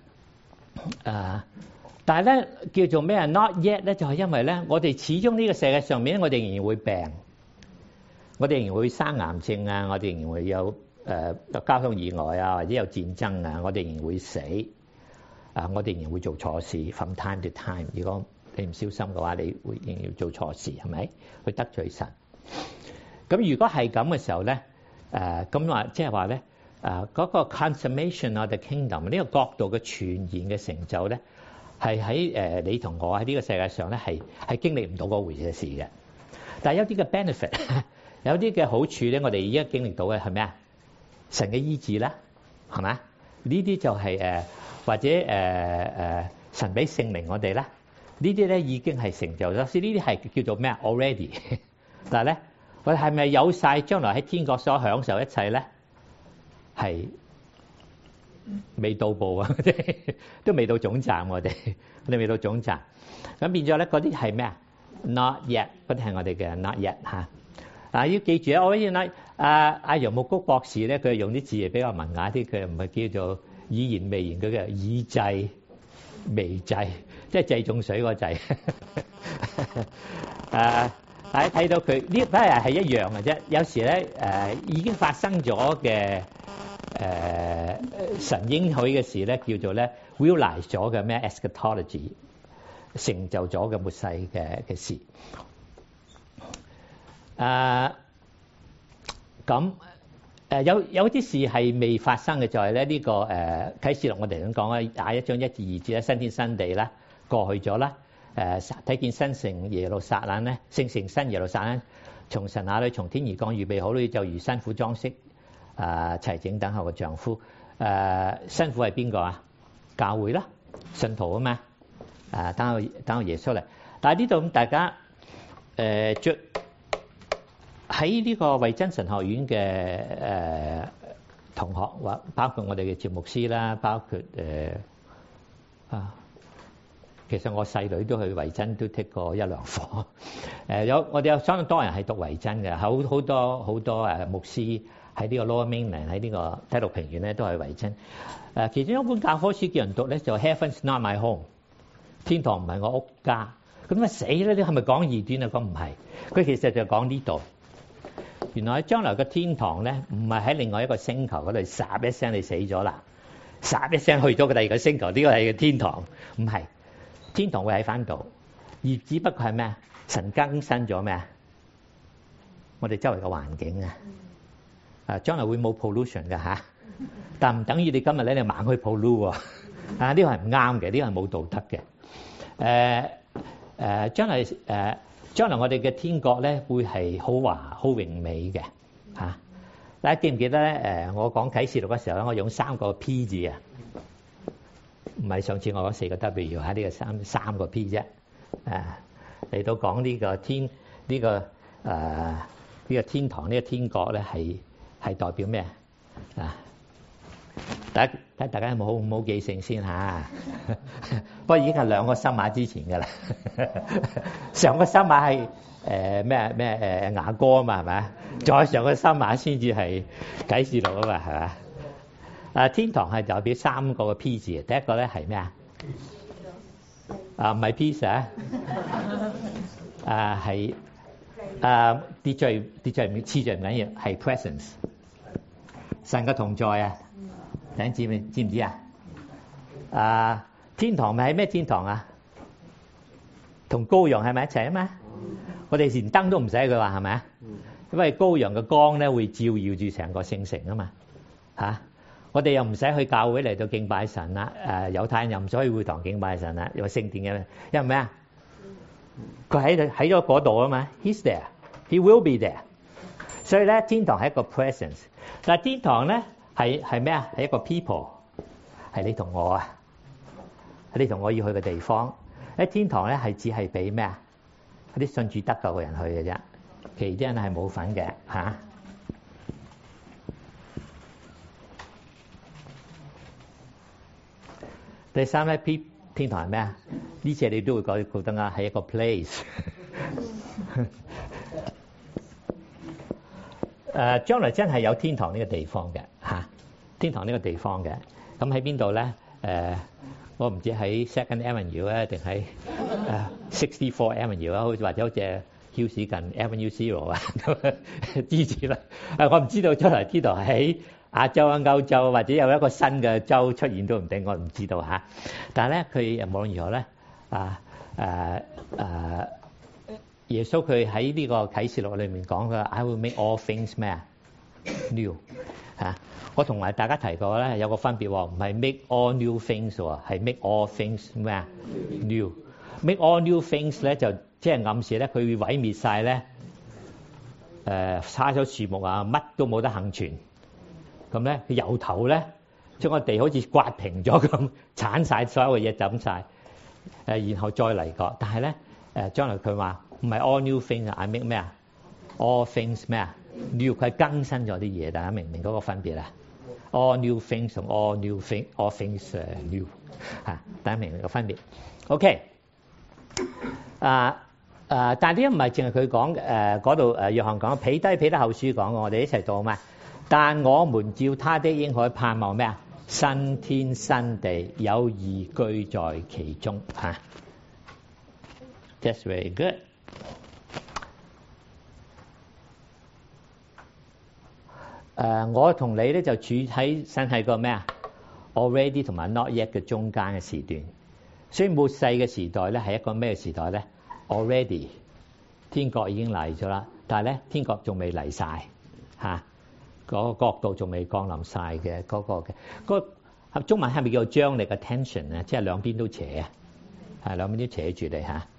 但係咧叫做咩啊 ？Not yet 咧就係因為咧，我哋始終呢個世界上面咧，我哋仍然會病，我哋仍然會生癌症啊，我哋仍然會有交通意外啊，或者有戰爭啊，我哋仍然會死啊，我哋仍然會做錯事 from time to time。如果你唔小心嘅話，你會仍然要做錯事，係咪？去得罪神。咁如果係咁嘅時候咧，咁話即係話咧，嗰個 consummation of the kingdom 呢個國度嘅全然嘅成就咧，係喺你同我喺呢個世界上咧係經歷唔到嗰回事嘅。但係有啲嘅 benefit， 有啲嘅好處咧，我哋而家經歷到嘅係咩啊？神嘅醫治啦，係咪？呢啲就係或者神俾聖靈我哋啦。呢啲咧已經係成就咗，所以呢啲係叫做咩啊 ？already。但係咧，我哋係咪有晒將來喺天國所享受一切咧？係未到步啊！都未到總站，我哋未到總站。咁變咗咧，嗰啲係咩啊 ？Not yet， 嗰啲係我哋嘅 not yet 嚇。嗱，要記住啊！我原來阿楊牧谷博士咧，佢用啲字係比較文雅啲，佢唔係叫做已然未然，佢叫已濟未濟。即係濟眾水個濟，大家睇到佢呢班人係一樣嘅啫。有時咧已經發生咗嘅神應許嘅事咧，叫做咧 realize 咗嘅咩 eschatology 成就咗嘅末世嘅事。咁有啲事係未發生嘅，就係咧呢個啟示錄我哋咁講咧，21章1至2節咧，新天新地啦。過去咗啦，睇見新城耶路撒冷咧，聖城新耶路撒冷從神那裏從天而降，預備好咧就如新婦裝飾齊整等候嘅丈夫。新婦係邊個啊？教會啦，信徒啊嘛。等候耶穌嚟。但係呢度咁大家喺呢個惠真神學院嘅同學，或包括我哋嘅節目師啦，包括其實我細女都去惠真都 take 過一兩課。我哋有相當多人係讀惠真嘅，好多牧師喺呢個 Lower Mainland 喺呢個低陸平原咧都係惠真。其中一本教科書叫人讀咧就 Heaven's Not My Home， 天堂唔係我屋家。咁死啦！你係咪講異端啊？咁唔係，佢其實就講呢度。原來喺將來嘅天堂咧，唔係喺另外一個星球嗰度，霎一聲你死咗啦，霎一聲去咗個第二個星球，呢個係個天堂，唔係。天堂會喺翻度，而只不過係咩啊？神更新咗咩啊？我哋周圍嘅環境啊，將來會冇 pollution 嘅嚇，但唔等於你今日咧你盲去 pollute 喎，呢個係唔啱嘅，呢個係冇道德嘅。將來我哋嘅天國咧會係好華好榮美嘅嚇。大家記唔記得咧？我講啟示錄嘅時候咧，我用3個 P 字啊。唔係上次我講4個 W 喺呢個3個 P 啫，嚟到講呢個天呢個天堂呢個天國咧係代表咩啊？睇大家有冇好記性先嚇。不過已經係2個新馬之前㗎啦。上個新馬係咩雅歌啊嘛係咪？再上個新馬先至係啟示錄啊嘛係嘛？天堂係代表3個 P 字，第一個咧係咩啊？唔係 pizza，係秩序次序唔緊要，係 presence。神嘅同在啊！大家知唔知啊？天堂咪係咩天堂啊？同羔羊係咪一齊啊嘛？我哋連燈都唔使佢話係咪啊？因為羔羊嘅光咧會照耀住成個聖城啊嘛嚇。我哋又唔使去教會嚟到敬拜神啦。猶太人又唔使去會堂敬拜神啦，又聖殿嘅，因為咩啊？佢喺咗嗰度啊嘛。He's there, he will be there。所以咧，天堂係一個 presence， 但係天堂咧係咩啊？係一個 people， 係你同我啊，係你同我要去嘅地方。喺天堂咧係只係俾咩啊？嗰啲信主得救嘅人去嘅啫，其他人係冇份嘅嚇。第三咧，天堂係咩啊？呢次你都會覺得啊，係一個 place。將來真係有天堂呢個地方嘅嚇，天堂呢個地方嘅。咁喺邊度咧？我唔知喺 Second Avenue 咧，定喺64 Avenue 啊，或者好似 Hills 近 Avenue Zero 啊，支持啦。我唔知道將來天堂喺亞洲啊、歐洲或者有一個新嘅州出現都唔定，我唔知道嚇。但係咧，佢無論如何咧，耶穌佢喺呢個啟示錄裏面講嘅 I will make all things 咩啊 new 嚇。我同埋大家提過咧，有個分別喎，唔係 make all new things 喎，係 make all things 咩啊 new。make all new things 咧就即係暗示咧，佢會毀滅曬咧沙洲樹木啊，乜都冇得幸存。咁咧，佢由頭咧將個地好似刮平咗咁，剷曬所有嘅嘢抌曬，然後再嚟過。但係咧將來佢話唔係 all new things 啊 ，I make 咩啊 all things 咩啊 new， 佢係更新咗啲嘢，大家明唔明嗰個分別啊 ？all new things 同 all things new 嚇，大家明唔明個分別 ？OK， 但係呢唔係淨係佢講嗰度約翰講，彼得後書講，我哋一齊讀嘛。但我們照他的應許盼望咩啊？新天新地，有義居在其中嚇。That's very good。我同你咧就處喺身喺個咩啊 ？already 同埋 not yet 嘅中間嘅時段，所以末世嘅時代咧係一個咩時代咧 ？already 天國已經嚟咗啦，但係咧天國仲未嚟晒嚇。嗰個角度仲未降臨晒嘅嗰個嘅，嗰個中文係咪叫張力嘅 tension 啊？即係兩邊都扯啊，係兩邊都扯住你嚇。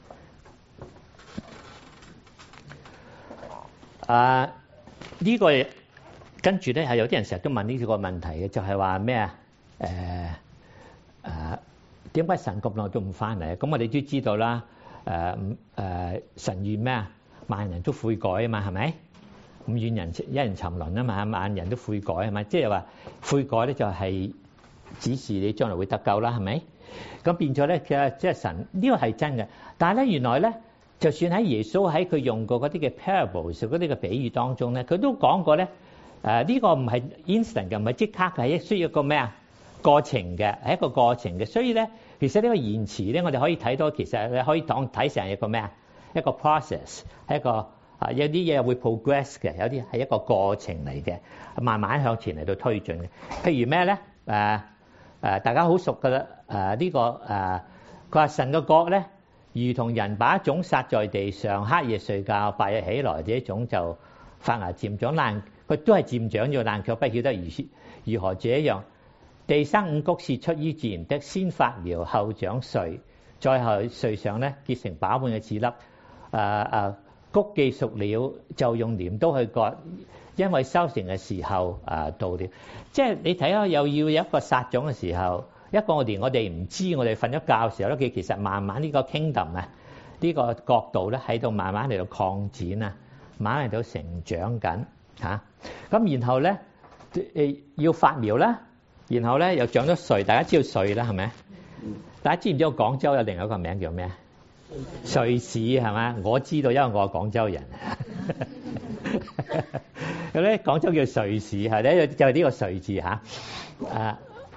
呢個跟住咧係有啲人成日都問呢個問題嘅，就係話咩啊？點解神咁耐都唔翻嚟？咁我哋都知道啦。神願咩啊？萬人都悔改啊嘛，係咪？唔願人一人沉淪啊嘛，萬人都悔改啊嘛，即係話悔改咧就係指示你將來會得救啦，係咪？咁變咗咧，其實即係神呢個係真嘅，但係咧原來咧，就算喺耶穌喺佢用過嗰啲嘅 parables 嗰啲嘅比喻當中咧，佢都講過咧，呢個唔係 instant 嘅，唔係即刻嘅，係需要個咩啊過程嘅，係一個過程嘅，所以咧其實呢個言辭咧，我哋可以睇到，其實你可以當睇成一個咩啊一個 process， 係一個。有啲嘢會 progress 嘅，有啲係一個過程嚟嘅，慢慢向前嚟到推進嘅。譬如咩咧？大家好熟噶啦。呢個佢話神嘅國咧，如同人把一種撒在地上，黑夜睡覺，白日起來，這一種就發芽漸長，但佢都係漸長咗，但卻不曉得如何這樣。地生五穀是出於自然的，先發苗，後長穗，再後穗上咧結成飽滿嘅籽粒。穀既熟了，就用鐮刀去割，因為收成嘅時候到了。即係你睇下，又要有一個撒種嘅時候，一個我哋唔知，我哋瞓咗覺嘅時候咧，佢其實慢慢呢個 kingdom 啊，呢個國度咧喺度慢慢嚟到擴展啊，慢慢嚟到成長緊嚇。咁然後咧要發苗啦，然後咧又長咗穗，大家知道穗啦係咪？大家知唔知道廣州有另外一個名叫咩？穗市係嘛？我知道，因為我係廣州人。咁咧，廣州叫穗市係咧，就係呢個穗字嚇。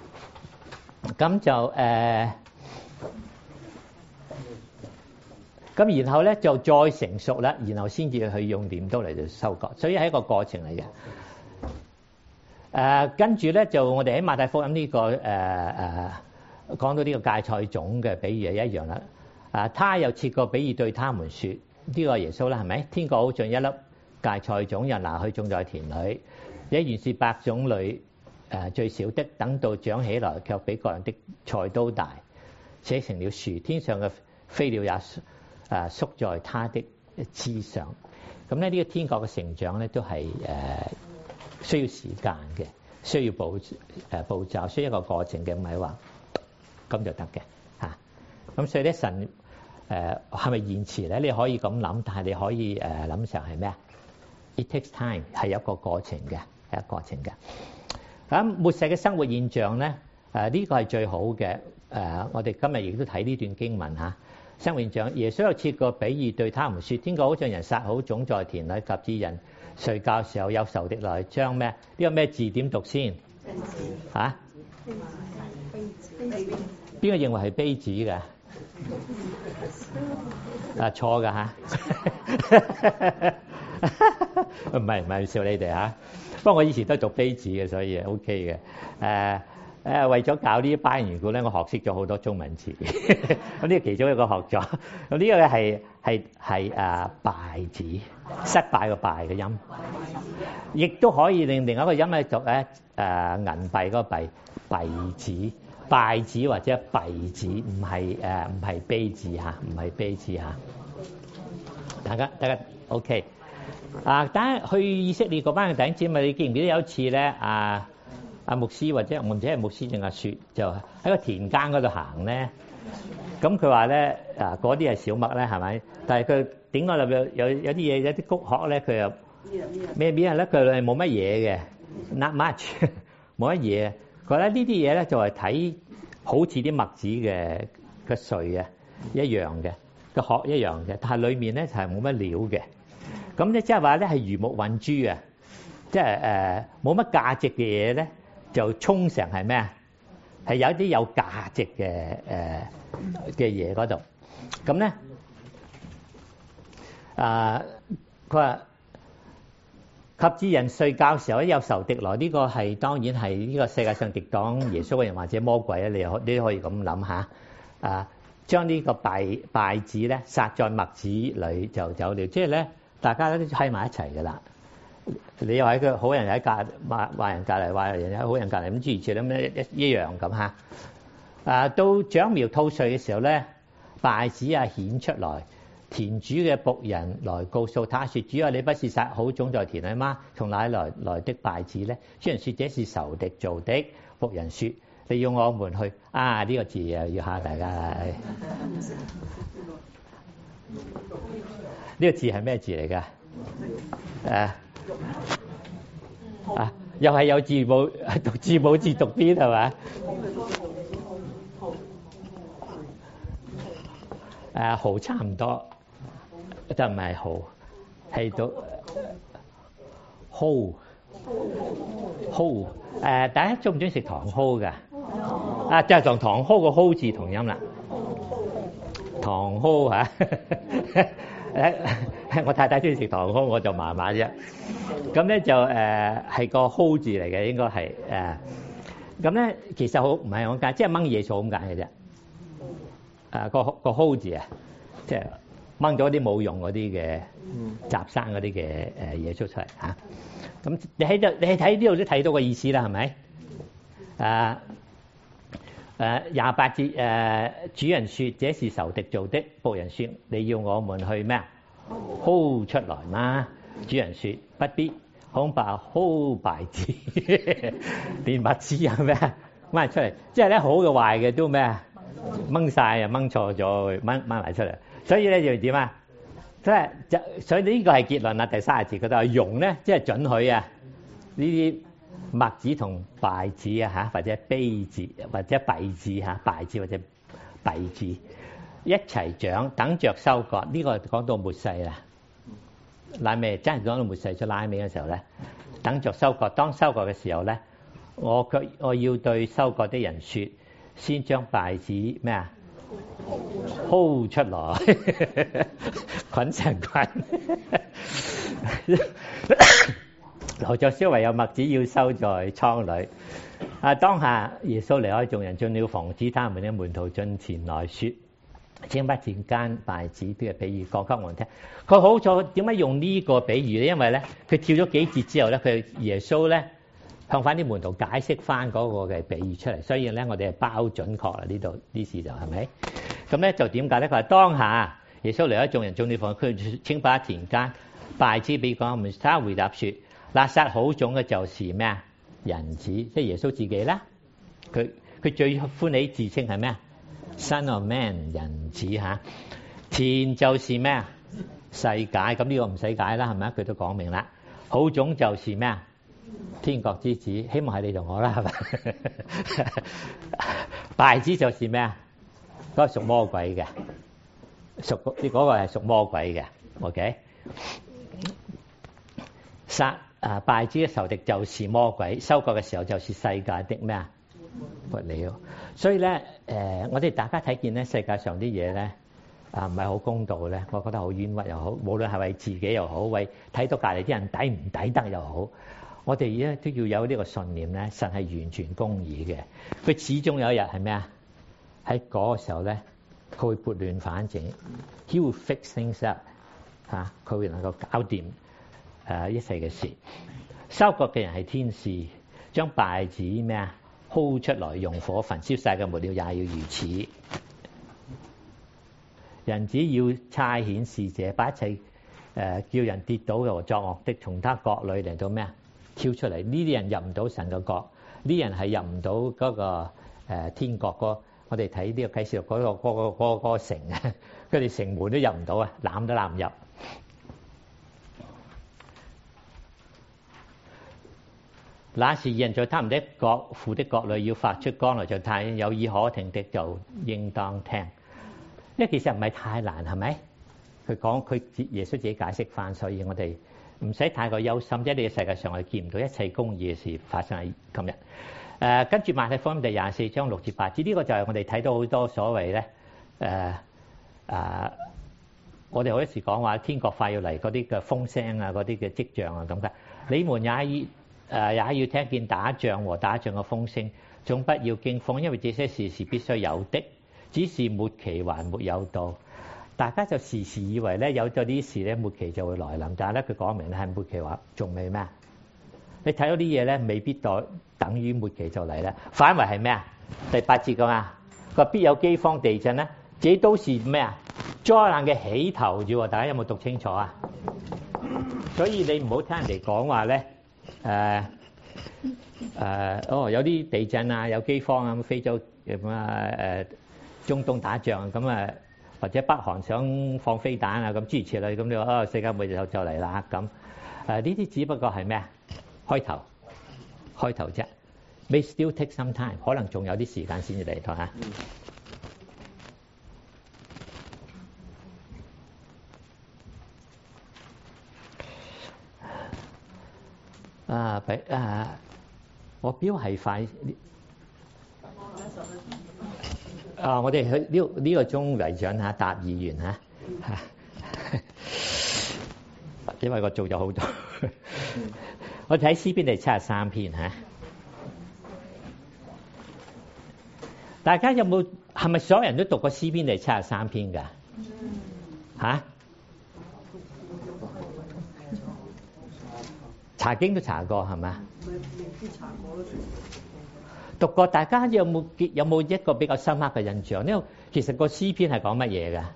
咁就咁然後咧就再成熟啦，然後先至去用鐮刀嚟到收割，所以係一個過程嚟嘅。跟住咧就我哋喺馬太福音呢個講到呢個芥菜種嘅比喻係一樣啦。他又設個比喻對他們說，呢個耶穌啦係咪？天國好像一粒芥菜種，人拿去種在田裏，這原是百種裏最小的，等到長起來，卻比各樣的菜都大，且成了樹，天上嘅飛鳥也宿在他的枝上。咁咧呢個天國嘅成長咧都係需要時間嘅，需要步驟，需要一個過程嘅，唔係話咁就得嘅嚇。咁所以咧神係咪延遲咧？你可以咁諗，但係你可以諗成係咩啊？It takes time 係有一個過程嘅，係一個過程嘅。咁末世嘅生活現象咧，呢個係最好嘅。我哋今日亦都睇呢段經文嚇。生活現象，耶穌又設個比喻對他們說：天國好像人撒好種在田裏，及至人睡覺時候有仇敵來將咩？呢個咩字點讀先？嚇？邊個認為係卑子嘅？錯㗎嚇！唔係笑你哋嚇。不過我以前都讀卑子嘅，所以 OK 嘅。為咗搞呢一班緣故咧，我學識咗好多中文字。咁呢個其中一個學咗。咁呢個咧係敗子，失敗個敗嘅音，亦都可以另外一個音咧讀咧銀幣嗰個幣，幣子、敗子或者幣子，唔係卑子嚇，唔係卑子嚇。大家 OK。等下去以色列嗰班嘅弟兄姊妹，你記唔記得有一次咧阿牧師或者我唔知係牧師定係雪，就喺個田間嗰度行咧。咁佢話咧嗰啲係小麥咧，係咪？但係佢點解有啲嘢有啲穀殼咧？佢又咩嘢咧？佢係冇乜嘢嘅 ，not much， 冇乜嘢。佢咧呢啲嘢咧就係睇好似啲麥子嘅穗啊一樣嘅，個殼一樣嘅，但係裡面咧就係冇乜料嘅。咁咧即係話咧係魚目混珠啊，即係冇乜價值嘅嘢咧。就沖成係咩啊？係有啲有價值嘅嘢嗰度。咁咧佢話及至人睡覺時候咧有仇敵來，呢個係當然係呢個世界上敵擋耶穌嘅人或者魔鬼咧，你都可以咁諗下。將呢個稗子咧撒在麥子裏就走了，即係咧大家都喺埋一齊㗎啦。你又喺個好人喺隔壞人隔離，壞人喺好人隔離，咁諸如此類咁一樣咁嚇。到長苗吐穗嘅時候咧，稗子顯出來，田主嘅僕人來告訴他說：主啊，你不是撒好種在田裏嗎？從哪裡來的稗子咧？主人說：這是仇敵做的。僕人說：你要我們去呢個字又要嚇大家。呢個字係咩字嚟㗎？又係有字母，讀字母字讀邊係嘛？蠔差唔多，就唔係蠔，係讀蠔。大家中唔中意食糖蒿㗎？就係同糖蒿個蒿字同音啦。糖蒿嚇。我太太中意食糖蒿，我就麻麻啫。咁咧就係個蒿字嚟嘅，應該係咁咧其實好唔係咁解，即係掹嘢草咁解嘅啫。個蒿字啊，即係掹咗啲冇用嗰啲嘅雜生嗰啲嘅嘢出嚟嚇。咁你睇呢度都睇到個意思啦，係咪？28節主人說：這是仇敵做的。僕人說：你要我們去咩啊？蒿出來嗎？主人說：不必，恐怕蒿稗子連麥子有咩掹出嚟？即係咧好嘅壞嘅都咩啊？掹晒啊，掹錯咗，掹埋出嚟。所以咧就點啊？所以呢個係結論啦。第30節嗰度係容咧，即係准許啊呢啲麥子同稗子啊或者稗子或者稗子稗子或者稗子一齊長，等着收割。呢個講到末世啦，拉尾真係講到末世出拉尾嘅時候咧，等着收割。當收割嘅時候咧，我要對收割的人說：先將稗子咩啊 ，hold 出來，捆成捆。留着燒唯有麥子要收在倉裏。當下耶穌離開眾人，進了房子，他們的門徒進前來說：請把田間稗子嘅比喻講給我們聽。佢好在點解用呢個比喻咧？因為咧，佢跳咗幾節之後咧，佢耶穌咧向翻啲門徒解釋翻嗰個嘅比喻出嚟，所以咧我哋係包準確啦。呢事就係咪？咁咧就點解咧？佢話當下耶穌離開眾人，進了房，佢請把田間稗子比喻講我們。他回答說：那撒好種嘅就是咩啊？人子，即係耶穌自己啦。佢最歡喜自稱係咩啊？ Son of Man， 人子嚇。田就是咩啊？世界。咁呢個唔使解啦，係咪啊？佢都講明啦。好種就是咩啊？天國之子。希望係你同我啦，係咪？稗子就是咩啊？嗰個屬魔鬼嘅，嗰個係屬魔鬼嘅。OK。稗子嘅仇敵就是魔鬼，收割嘅時候就是世界的咩啊？不了。所以咧，我哋大家睇見咧，世界上啲嘢咧，唔係好公道咧，我覺得好冤屈又好，無論係為自己又好，為睇到隔離啲人抵唔抵得又好，我哋咧都要有呢個信念咧，神係完全公義嘅。佢始終有一日係咩啊？喺嗰個時候咧，佢會撥亂反正 ，He will fix things up 嚇，佢會能夠搞掂一切嘅事。收割嘅人係天使，將稗子咩啊？hold 出來用火焚燒晒嘅，末了也要如此。人子要差遣使者，把一切叫人跌倒和作惡的，從他國裏嚟到咩啊？挑出嚟。呢啲人入唔到神嘅國，呢啲人係入唔到嗰個天國。我哋睇呢個啟示錄嗰個城啊，佢哋城門都入唔到啊，攬都攬唔入。那時人在他們的國父的國裏要發出光來，就太有耳可聽的就應當聽。因為其實唔係太難，係咪？佢耶穌自己解釋翻，所以我哋唔使太過憂心。即係呢個世界上我哋見唔到一切公義嘅事發生喺今日。跟住馬太福音第24章6至8節，呢個就係我哋睇到好多所謂咧我哋好多時講話天國快要嚟嗰啲嘅風聲啊，嗰啲嘅跡象啊咁嘅。你們也要聽見打仗和打仗嘅風聲，總不要驚慌，因為這些事是必須有的，只是末期還沒有到。大家就時時以為咧有咗啲事咧末期就會來臨，但係咧佢講明咧係末期話仲未咩啊？你睇到啲嘢咧未必等於末期就嚟咧，反為係咩啊？第8節講啊，佢話必有饑荒地震咧，這都是咩啊？災難嘅起頭啫喎，大家有冇讀清楚啊？所以你唔好聽人哋講話咧。有啲地震啊，有饑荒啊，非洲咁啊，中東打仗咁啊，或者北韓想放飛彈啊，咁諸如此類，咁你話世界末日就嚟啦咁。呢啲只不過係咩啊？開頭啫 ，may still take some time， 可能仲有啲時間先至嚟到嚇。我標係快我哋去呢個鐘為準嚇，答議員嚇，因為我做咗好多。我睇詩篇第73篇嚇，大家有冇係咪所有人都讀過詩篇第73篇㗎？嚇？查經都查過係咪？讀過，大家有冇一個比較深刻嘅印象？因為其實個詩篇係講乜嘢㗎？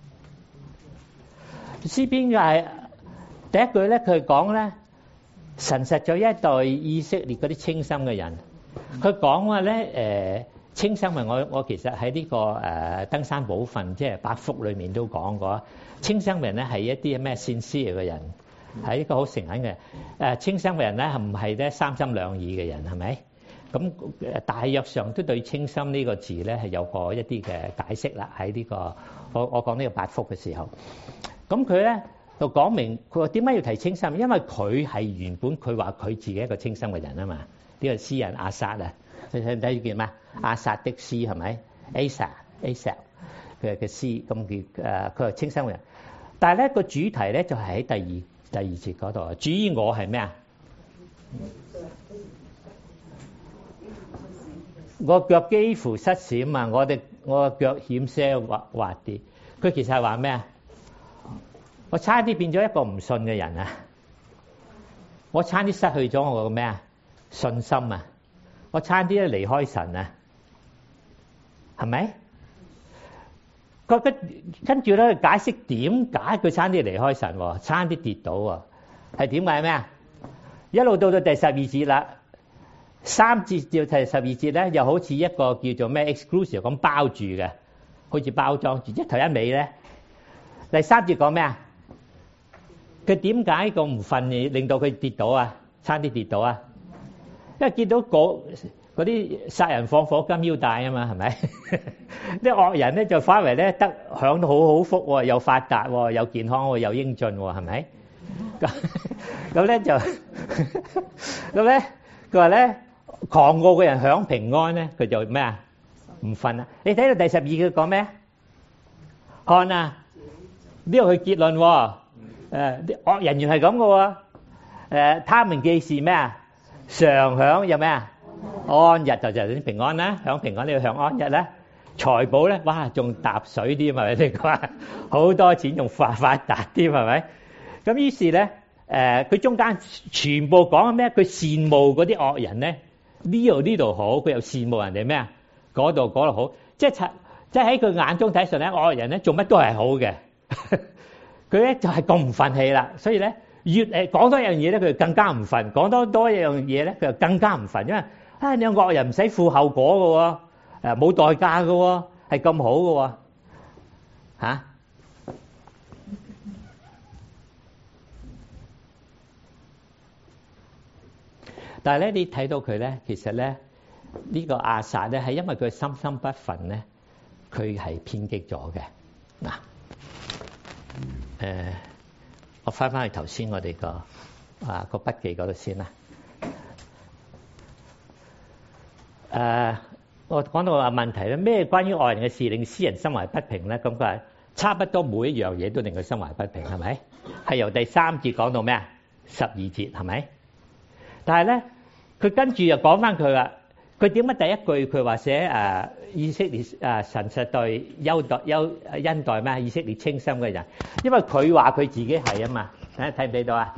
詩篇就係第一句咧，佢講咧，神實在一代以色列嗰啲清心嘅人。佢講話咧清心係我其實喺呢個登山寶訓即係8福裏面都講過，清心嘅人咧係一啲咩善思嘅人。係一個好誠懇嘅清心嘅人咧，係唔係咧三心兩意嘅人係咪？咁大約上都對清心呢個字咧係有過一啲嘅解釋啦。喺呢個我講呢個8福嘅時候，咁佢咧就講明佢話點解要提清心？因為佢係原本佢話佢自己一個清心嘅人啊嘛。呢個詩人亞薩啊，你睇叫咩？亞薩的詩係咪？Asaph 嘅詩，咁佢係稱生活人。但係咧個主題咧就係喺第二節嗰度，主於我係咩啊？我腳幾乎失閃啊！我個腳險些滑跌。佢其實係話咩啊？我差啲變咗一個唔信嘅人啊！我差啲失去咗我個咩啊？信心啊！我差啲離開神啊！係咪？跟住咧解釋點解佢差啲離開神喎，差啲跌倒喎，係點解咩啊？一路到第12節啦，3節至第12節咧，又好似一個叫做咩 exclusive 咁包住嘅，好似包裝住一頭一尾咧。第3節講咩啊？佢點解咁唔忿令到佢跌倒啊？差啲跌倒啊！因為見到嗰啲殺人放火金腰帶啊嘛，係咪？啲惡人咧就反為咧得享到好福喎，又發達喎，又健康喎，又英俊喎，係咪？咁咧就咁咧，佢話咧狂傲嘅人享平安咧，佢就咩啊？唔瞓啊！你睇到第12佢講咩？看啊！呢度佢結論喎，啲惡人原係咁嘅喎，他們既是咩啊？常享有咩啊？安逸就係平安啦，享平安你要享安逸啦。財寶咧，哇，仲搭水啲嘛？你話好多錢仲發達啲係咪？咁於是咧，佢中間全部講咩？佢羨慕嗰啲惡人咧，呢度好，佢又羨慕人哋咩啊？嗰度好，即係喺佢眼中睇上咧，惡人咧做乜都係好嘅。佢咧就係咁唔忿氣啦，所以咧越講多一樣嘢咧，佢就更加唔忿；講多一樣嘢咧，佢就更加唔忿，因為你個惡人唔使負後果嘅喎，冇代價嘅喎，係咁好嘅喎，嚇！但係咧，你睇到佢咧，其實咧呢個亞薩咧係因為佢心不忿咧，佢係偏激咗嘅嗱。我翻去頭先我哋個筆記嗰度先啦。我講到話問題咧，咩關於惡人嘅事令詩人心懷不平咧？咁佢係差不多每一樣嘢都令佢心懷不平，係咪？係由第3節講到咩啊？12節係咪？但係咧，佢跟住又講翻佢話，佢點解第一句佢話寫以色列神實對恩待咩？以色列清心嘅人，因為佢話佢自己係啊嘛，睇唔睇到啊？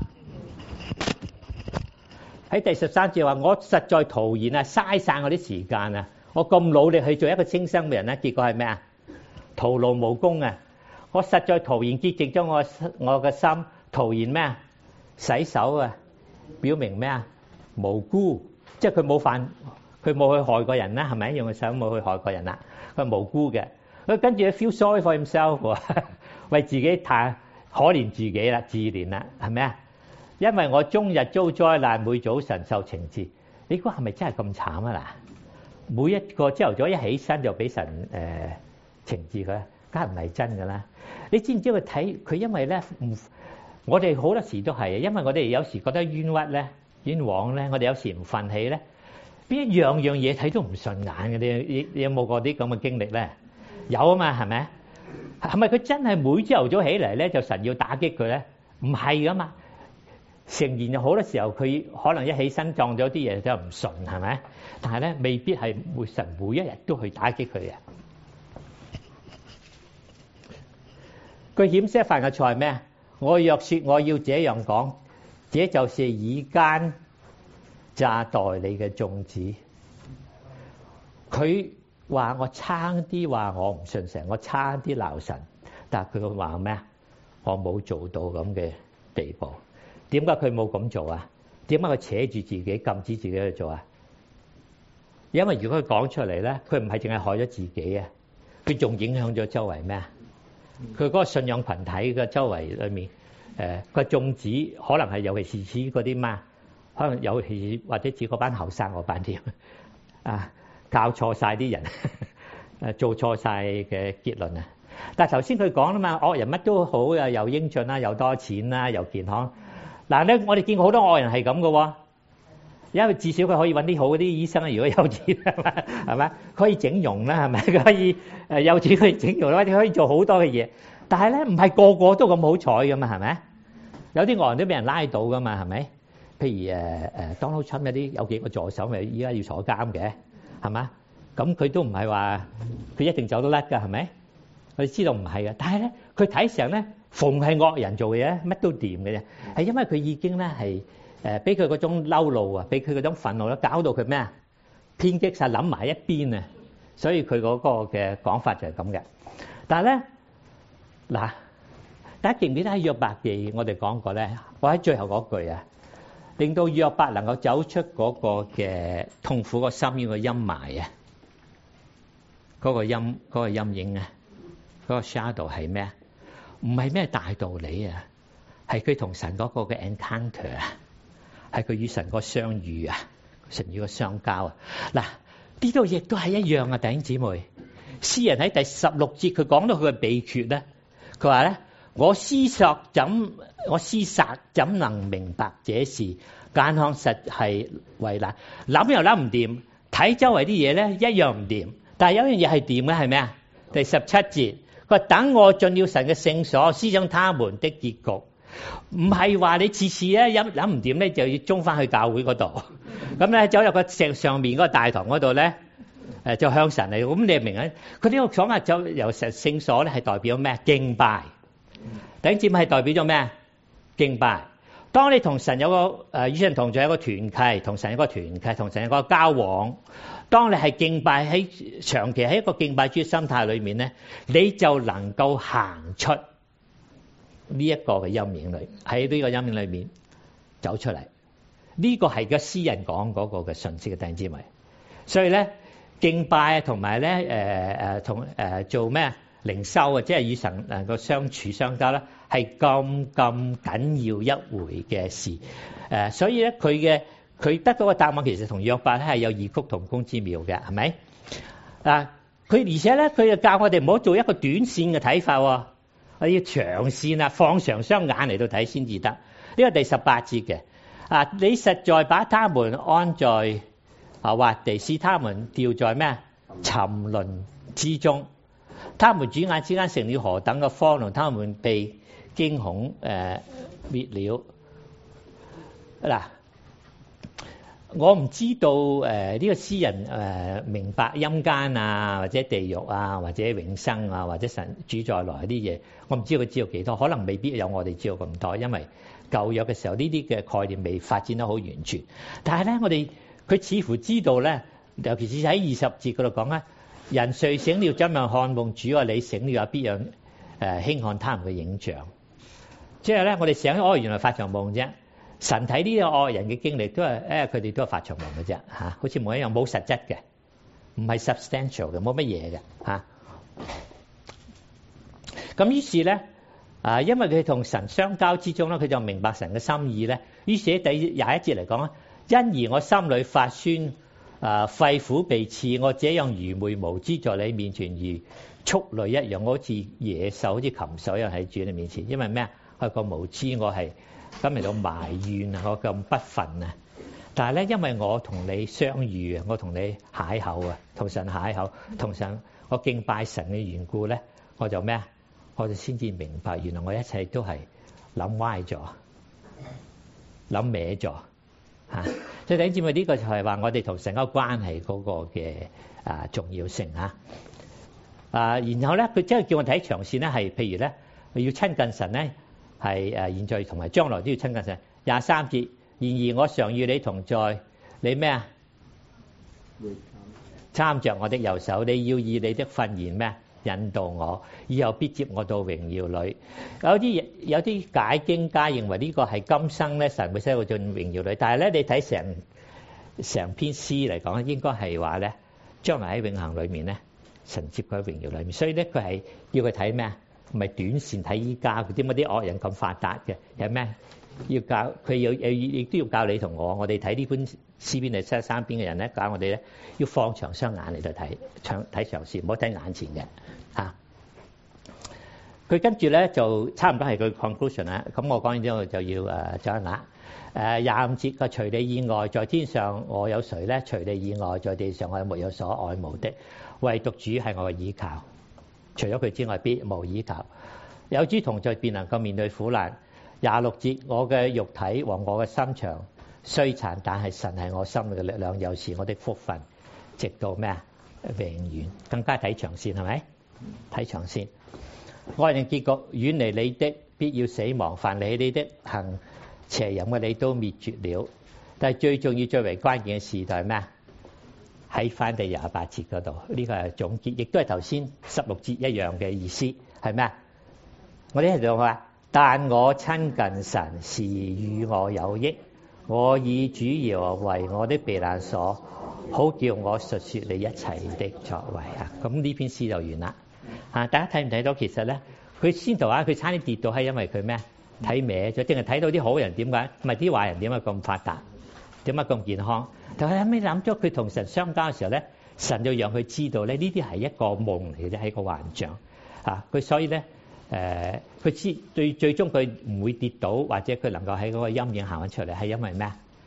喺第13節話：我實在徒然啊，嘥晒我啲時間啊！我咁努力去做一個清心嘅人咧，結果係咩啊？徒勞無功啊！我實在徒然潔淨咗我嘅心，徒然咩啊？洗手啊！表明咩啊？無辜，即係佢冇犯。佢冇去害過人啦，係咪？用個手冇去害過人啦，佢係無辜嘅。佢跟住 feel sorry for himself， 為自己太可憐自己啦，自憐啦，係咪啊？因為我終日遭災難，每早晨受懲治。你估係咪真係咁慘啊？嗱，每一個朝頭早一起身就俾神懲治佢，梗係唔係真㗎啦？你知唔知佢睇佢？因為咧我哋好多時都係，因為我哋有時覺得冤屈咧、冤枉咧，我哋有時唔憤氣咧。邊一樣嘢睇都唔順眼嘅，你有冇過啲咁嘅經歷咧？有啊嘛，係咪？係咪佢真係每朝頭早起嚟咧，就神要打擊佢咧？唔係噶嘛，誠然有好多時候佢可能一起身撞咗啲嘢就唔順，係咪？但係咧未必係神每一日都去打擊佢嘅。佢險些犯嘅錯係咩啊？我若說我要這樣講，這就是以奸詐待你嘅眾子。佢話我差啲話我唔信神，我差啲鬧神，但係佢話咩啊？我冇做到咁嘅地步。點解佢冇咁做啊？點解佢扯住自己禁止自己去做啊？因為如果佢講出嚟咧，佢唔係淨係害咗自己啊，佢仲影響咗周圍咩啊？佢嗰個信仰群體嘅周圍裏面，個眾子可能係尤其是似嗰啲嘛。可能有時或者指嗰班後生嗰班添啊，教錯晒啲人，做錯晒嘅結論啊！但係頭先佢講啦嘛，惡人乜都好啊，又英俊啦，又多錢啦，又健康。嗱咧，我哋見過好多惡人係咁嘅喎， 因為至少佢可以揾啲好啲醫生，如果有錢係咪？可以整容啦，係咪？佢可以有錢可以整容啦，可以做好多嘅嘢。但係咧，唔係個個都咁好彩噶嘛，係咪？有啲外人都俾人拉到噶嘛，係咪？譬如Donald Trump 有幾個助手，咪依家要坐監嘅，係嘛？咁佢都唔係話佢一定走得甩㗎，係咪？我哋知道唔係嘅，但係咧，佢睇成咧，逢係惡人做嘢，乜都掂嘅啫。係因為佢已經咧係俾佢嗰種嬲怒啊，俾佢嗰種憤怒咧，搞到佢咩啊？偏激晒，諗埋一邊啊！所以佢嗰個嘅講法就係咁嘅。但係咧，嗱，大家記唔記得喺約伯記我哋講過咧？我喺最後嗰句啊，令到約伯能夠走出嗰個嘅痛苦個深淵個陰霾啊，嗰個陰影啊，嗰個 shadow 係咩啊？唔係咩大道理啊，係佢同神嗰個嘅 encounter 啊，係佢與神個相遇啊，神與個相交啊。嗱，呢度亦都係一樣啊，弟兄姊妹。詩人喺第16節佢講到佢嘅秘訣咧，佢話咧：我思索怎能明白這事？眼看實係為難，諗又諗唔掂，睇周圍啲嘢咧一樣唔掂。但係有一樣嘢係掂嘅係咩啊？第17節，佢話等我進了神嘅聖所，思想他們的結局。唔係話你次次咧諗唔掂咧，就要衝翻去教會嗰度，咁咧走入個石上面嗰個大堂嗰度咧，就向神嚟。咁你明啊？佢呢個講話就由聖所咧係代表咩？敬拜。第一節係代表咗咩？敬拜。當你同神有個與神同在有個團契，同神有個團契，同神有個交往。當你係敬拜喺長期喺一個敬拜主嘅心態裏面咧，你就能夠行出呢一個嘅陰影裏，喺呢個陰影裏面走出嚟。呢個係個詩人講嗰個嘅信息嘅弟兄姊妹。所以咧，敬拜同埋咧做咩靈修啊，即係與神能夠相處相交咧，係咁緊要一回嘅事。所以咧佢得到嘅答案其實同約伯咧係有異曲同工之妙嘅，係咪？佢而且咧佢就教我哋唔好做一個短線嘅睇法喎，我要長線啊，放長雙眼嚟到睇先至得。呢個第18節嘅你實在把他們安在滑地，使他們掉在咩沉淪之中。他們轉眼之間成了何等嘅荒涼，他們被驚恐滅了。嗱，我唔知道呢個詩人明白陰間啊，或者地獄啊，或者永生啊，或者神主再來啲嘢，我唔知佢知道幾多，可能未必有我哋知道咁多，因為舊約嘅時候呢啲嘅概念未發展得好完全。但係咧，佢似乎知道咧，尤其是喺20節嗰度講咧，人睡醒了怎樣看夢，主啊你醒了也必樣輕看他們嘅影像。即係咧，我哋醒咗，原來發場夢啫。神睇呢個惡人嘅經歷都係佢哋都係發場夢嘅啫嚇，好似冇一樣冇實質嘅，唔係 substantial 嘅，冇乜嘢嘅嚇。咁於是咧因為佢同神相交之中咧，佢就明白神嘅心意咧。於是喺第21節嚟講咧，因而我心裏發酸，肺腑被刺，我這樣愚昧無知，在你面前如畜類一樣，我好似野獸，好似禽獸一樣喺主你面前。因為咩啊？我個無知，我係咁嚟到埋怨啊，我咁不忿啊！但係咧，因為我同你相遇啊，我同你邂逅啊，同神邂逅，同神我敬拜神嘅緣故咧，我就咩啊？我就先至明白，原來我一切都係諗歪咗、諗歪咗嚇。所以弟兄姊妹，呢個就係話我哋同神嘅關係嗰個嘅重要性嚇。然後咧，佢真係叫我睇長線咧，係譬如咧，要親近神咧。係現在同埋將來都要親近神。23節，然而我常與你同在，你咩啊？參着我的右手，你要以你的訓言咩引導我，以後必接我到榮耀裏。有啲解經家認為呢個係今生咧，神會使我進榮耀裏。但係咧，你睇成篇詩嚟講，應該係話咧，將來喺永恆裏面咧，神接佢喺榮耀裏面。所以咧，佢係要佢睇咩啊？唔係短線睇依家點解啲惡人咁發達嘅？有咩要教佢？亦都要教你同我哋睇呢本詩篇第73篇嘅人咧，教我哋咧要放長雙眼嚟到睇長線，唔好睇眼前嘅嚇。 佢跟住咧就差唔多係佢 conclusion 啦。咁我講完之後就要走一拿。25節嘅除你以外，在天上我有誰咧？除你以外，在地上我沒有所愛慕的，唯獨主係我嘅倚靠。除咗佢之外，必無倚靠。有主同在，便能夠面對苦難。26節，我嘅肉體和我嘅心腸衰殘，但係神係我心裏嘅力量，又是我的福分，直到咩啊？永遠。更加睇長線係咪？睇長線。愛人結局，遠離你的必要死亡，凡離你的行邪淫嘅你都滅絕了。但係最重要、最為關鍵嘅事就係咩啊？喺翻第28節嗰度，呢個係總結，亦都係頭先16節一樣嘅意思，係咩啊？我哋喺度話，但我親近神是與我有益，我以主耶和華為我的避難所，好叫我述説你一切的作為啊！咁呢篇詩就完啦。大家睇唔睇到？其實咧，佢先頭話佢差啲跌到係因為佢咩？睇歪咗，淨係睇到啲好人點解，唔係啲壞人點解咁發達，點解咁健康？但係後尾諗咗佢同神相交嘅時候咧，神就讓佢知道咧，呢啲係一個夢嚟嘅啫，係一個幻象啊！佢所以咧，佢知最終佢唔會跌倒，或者佢能夠喺嗰個陰影行翻出嚟，係因為咩？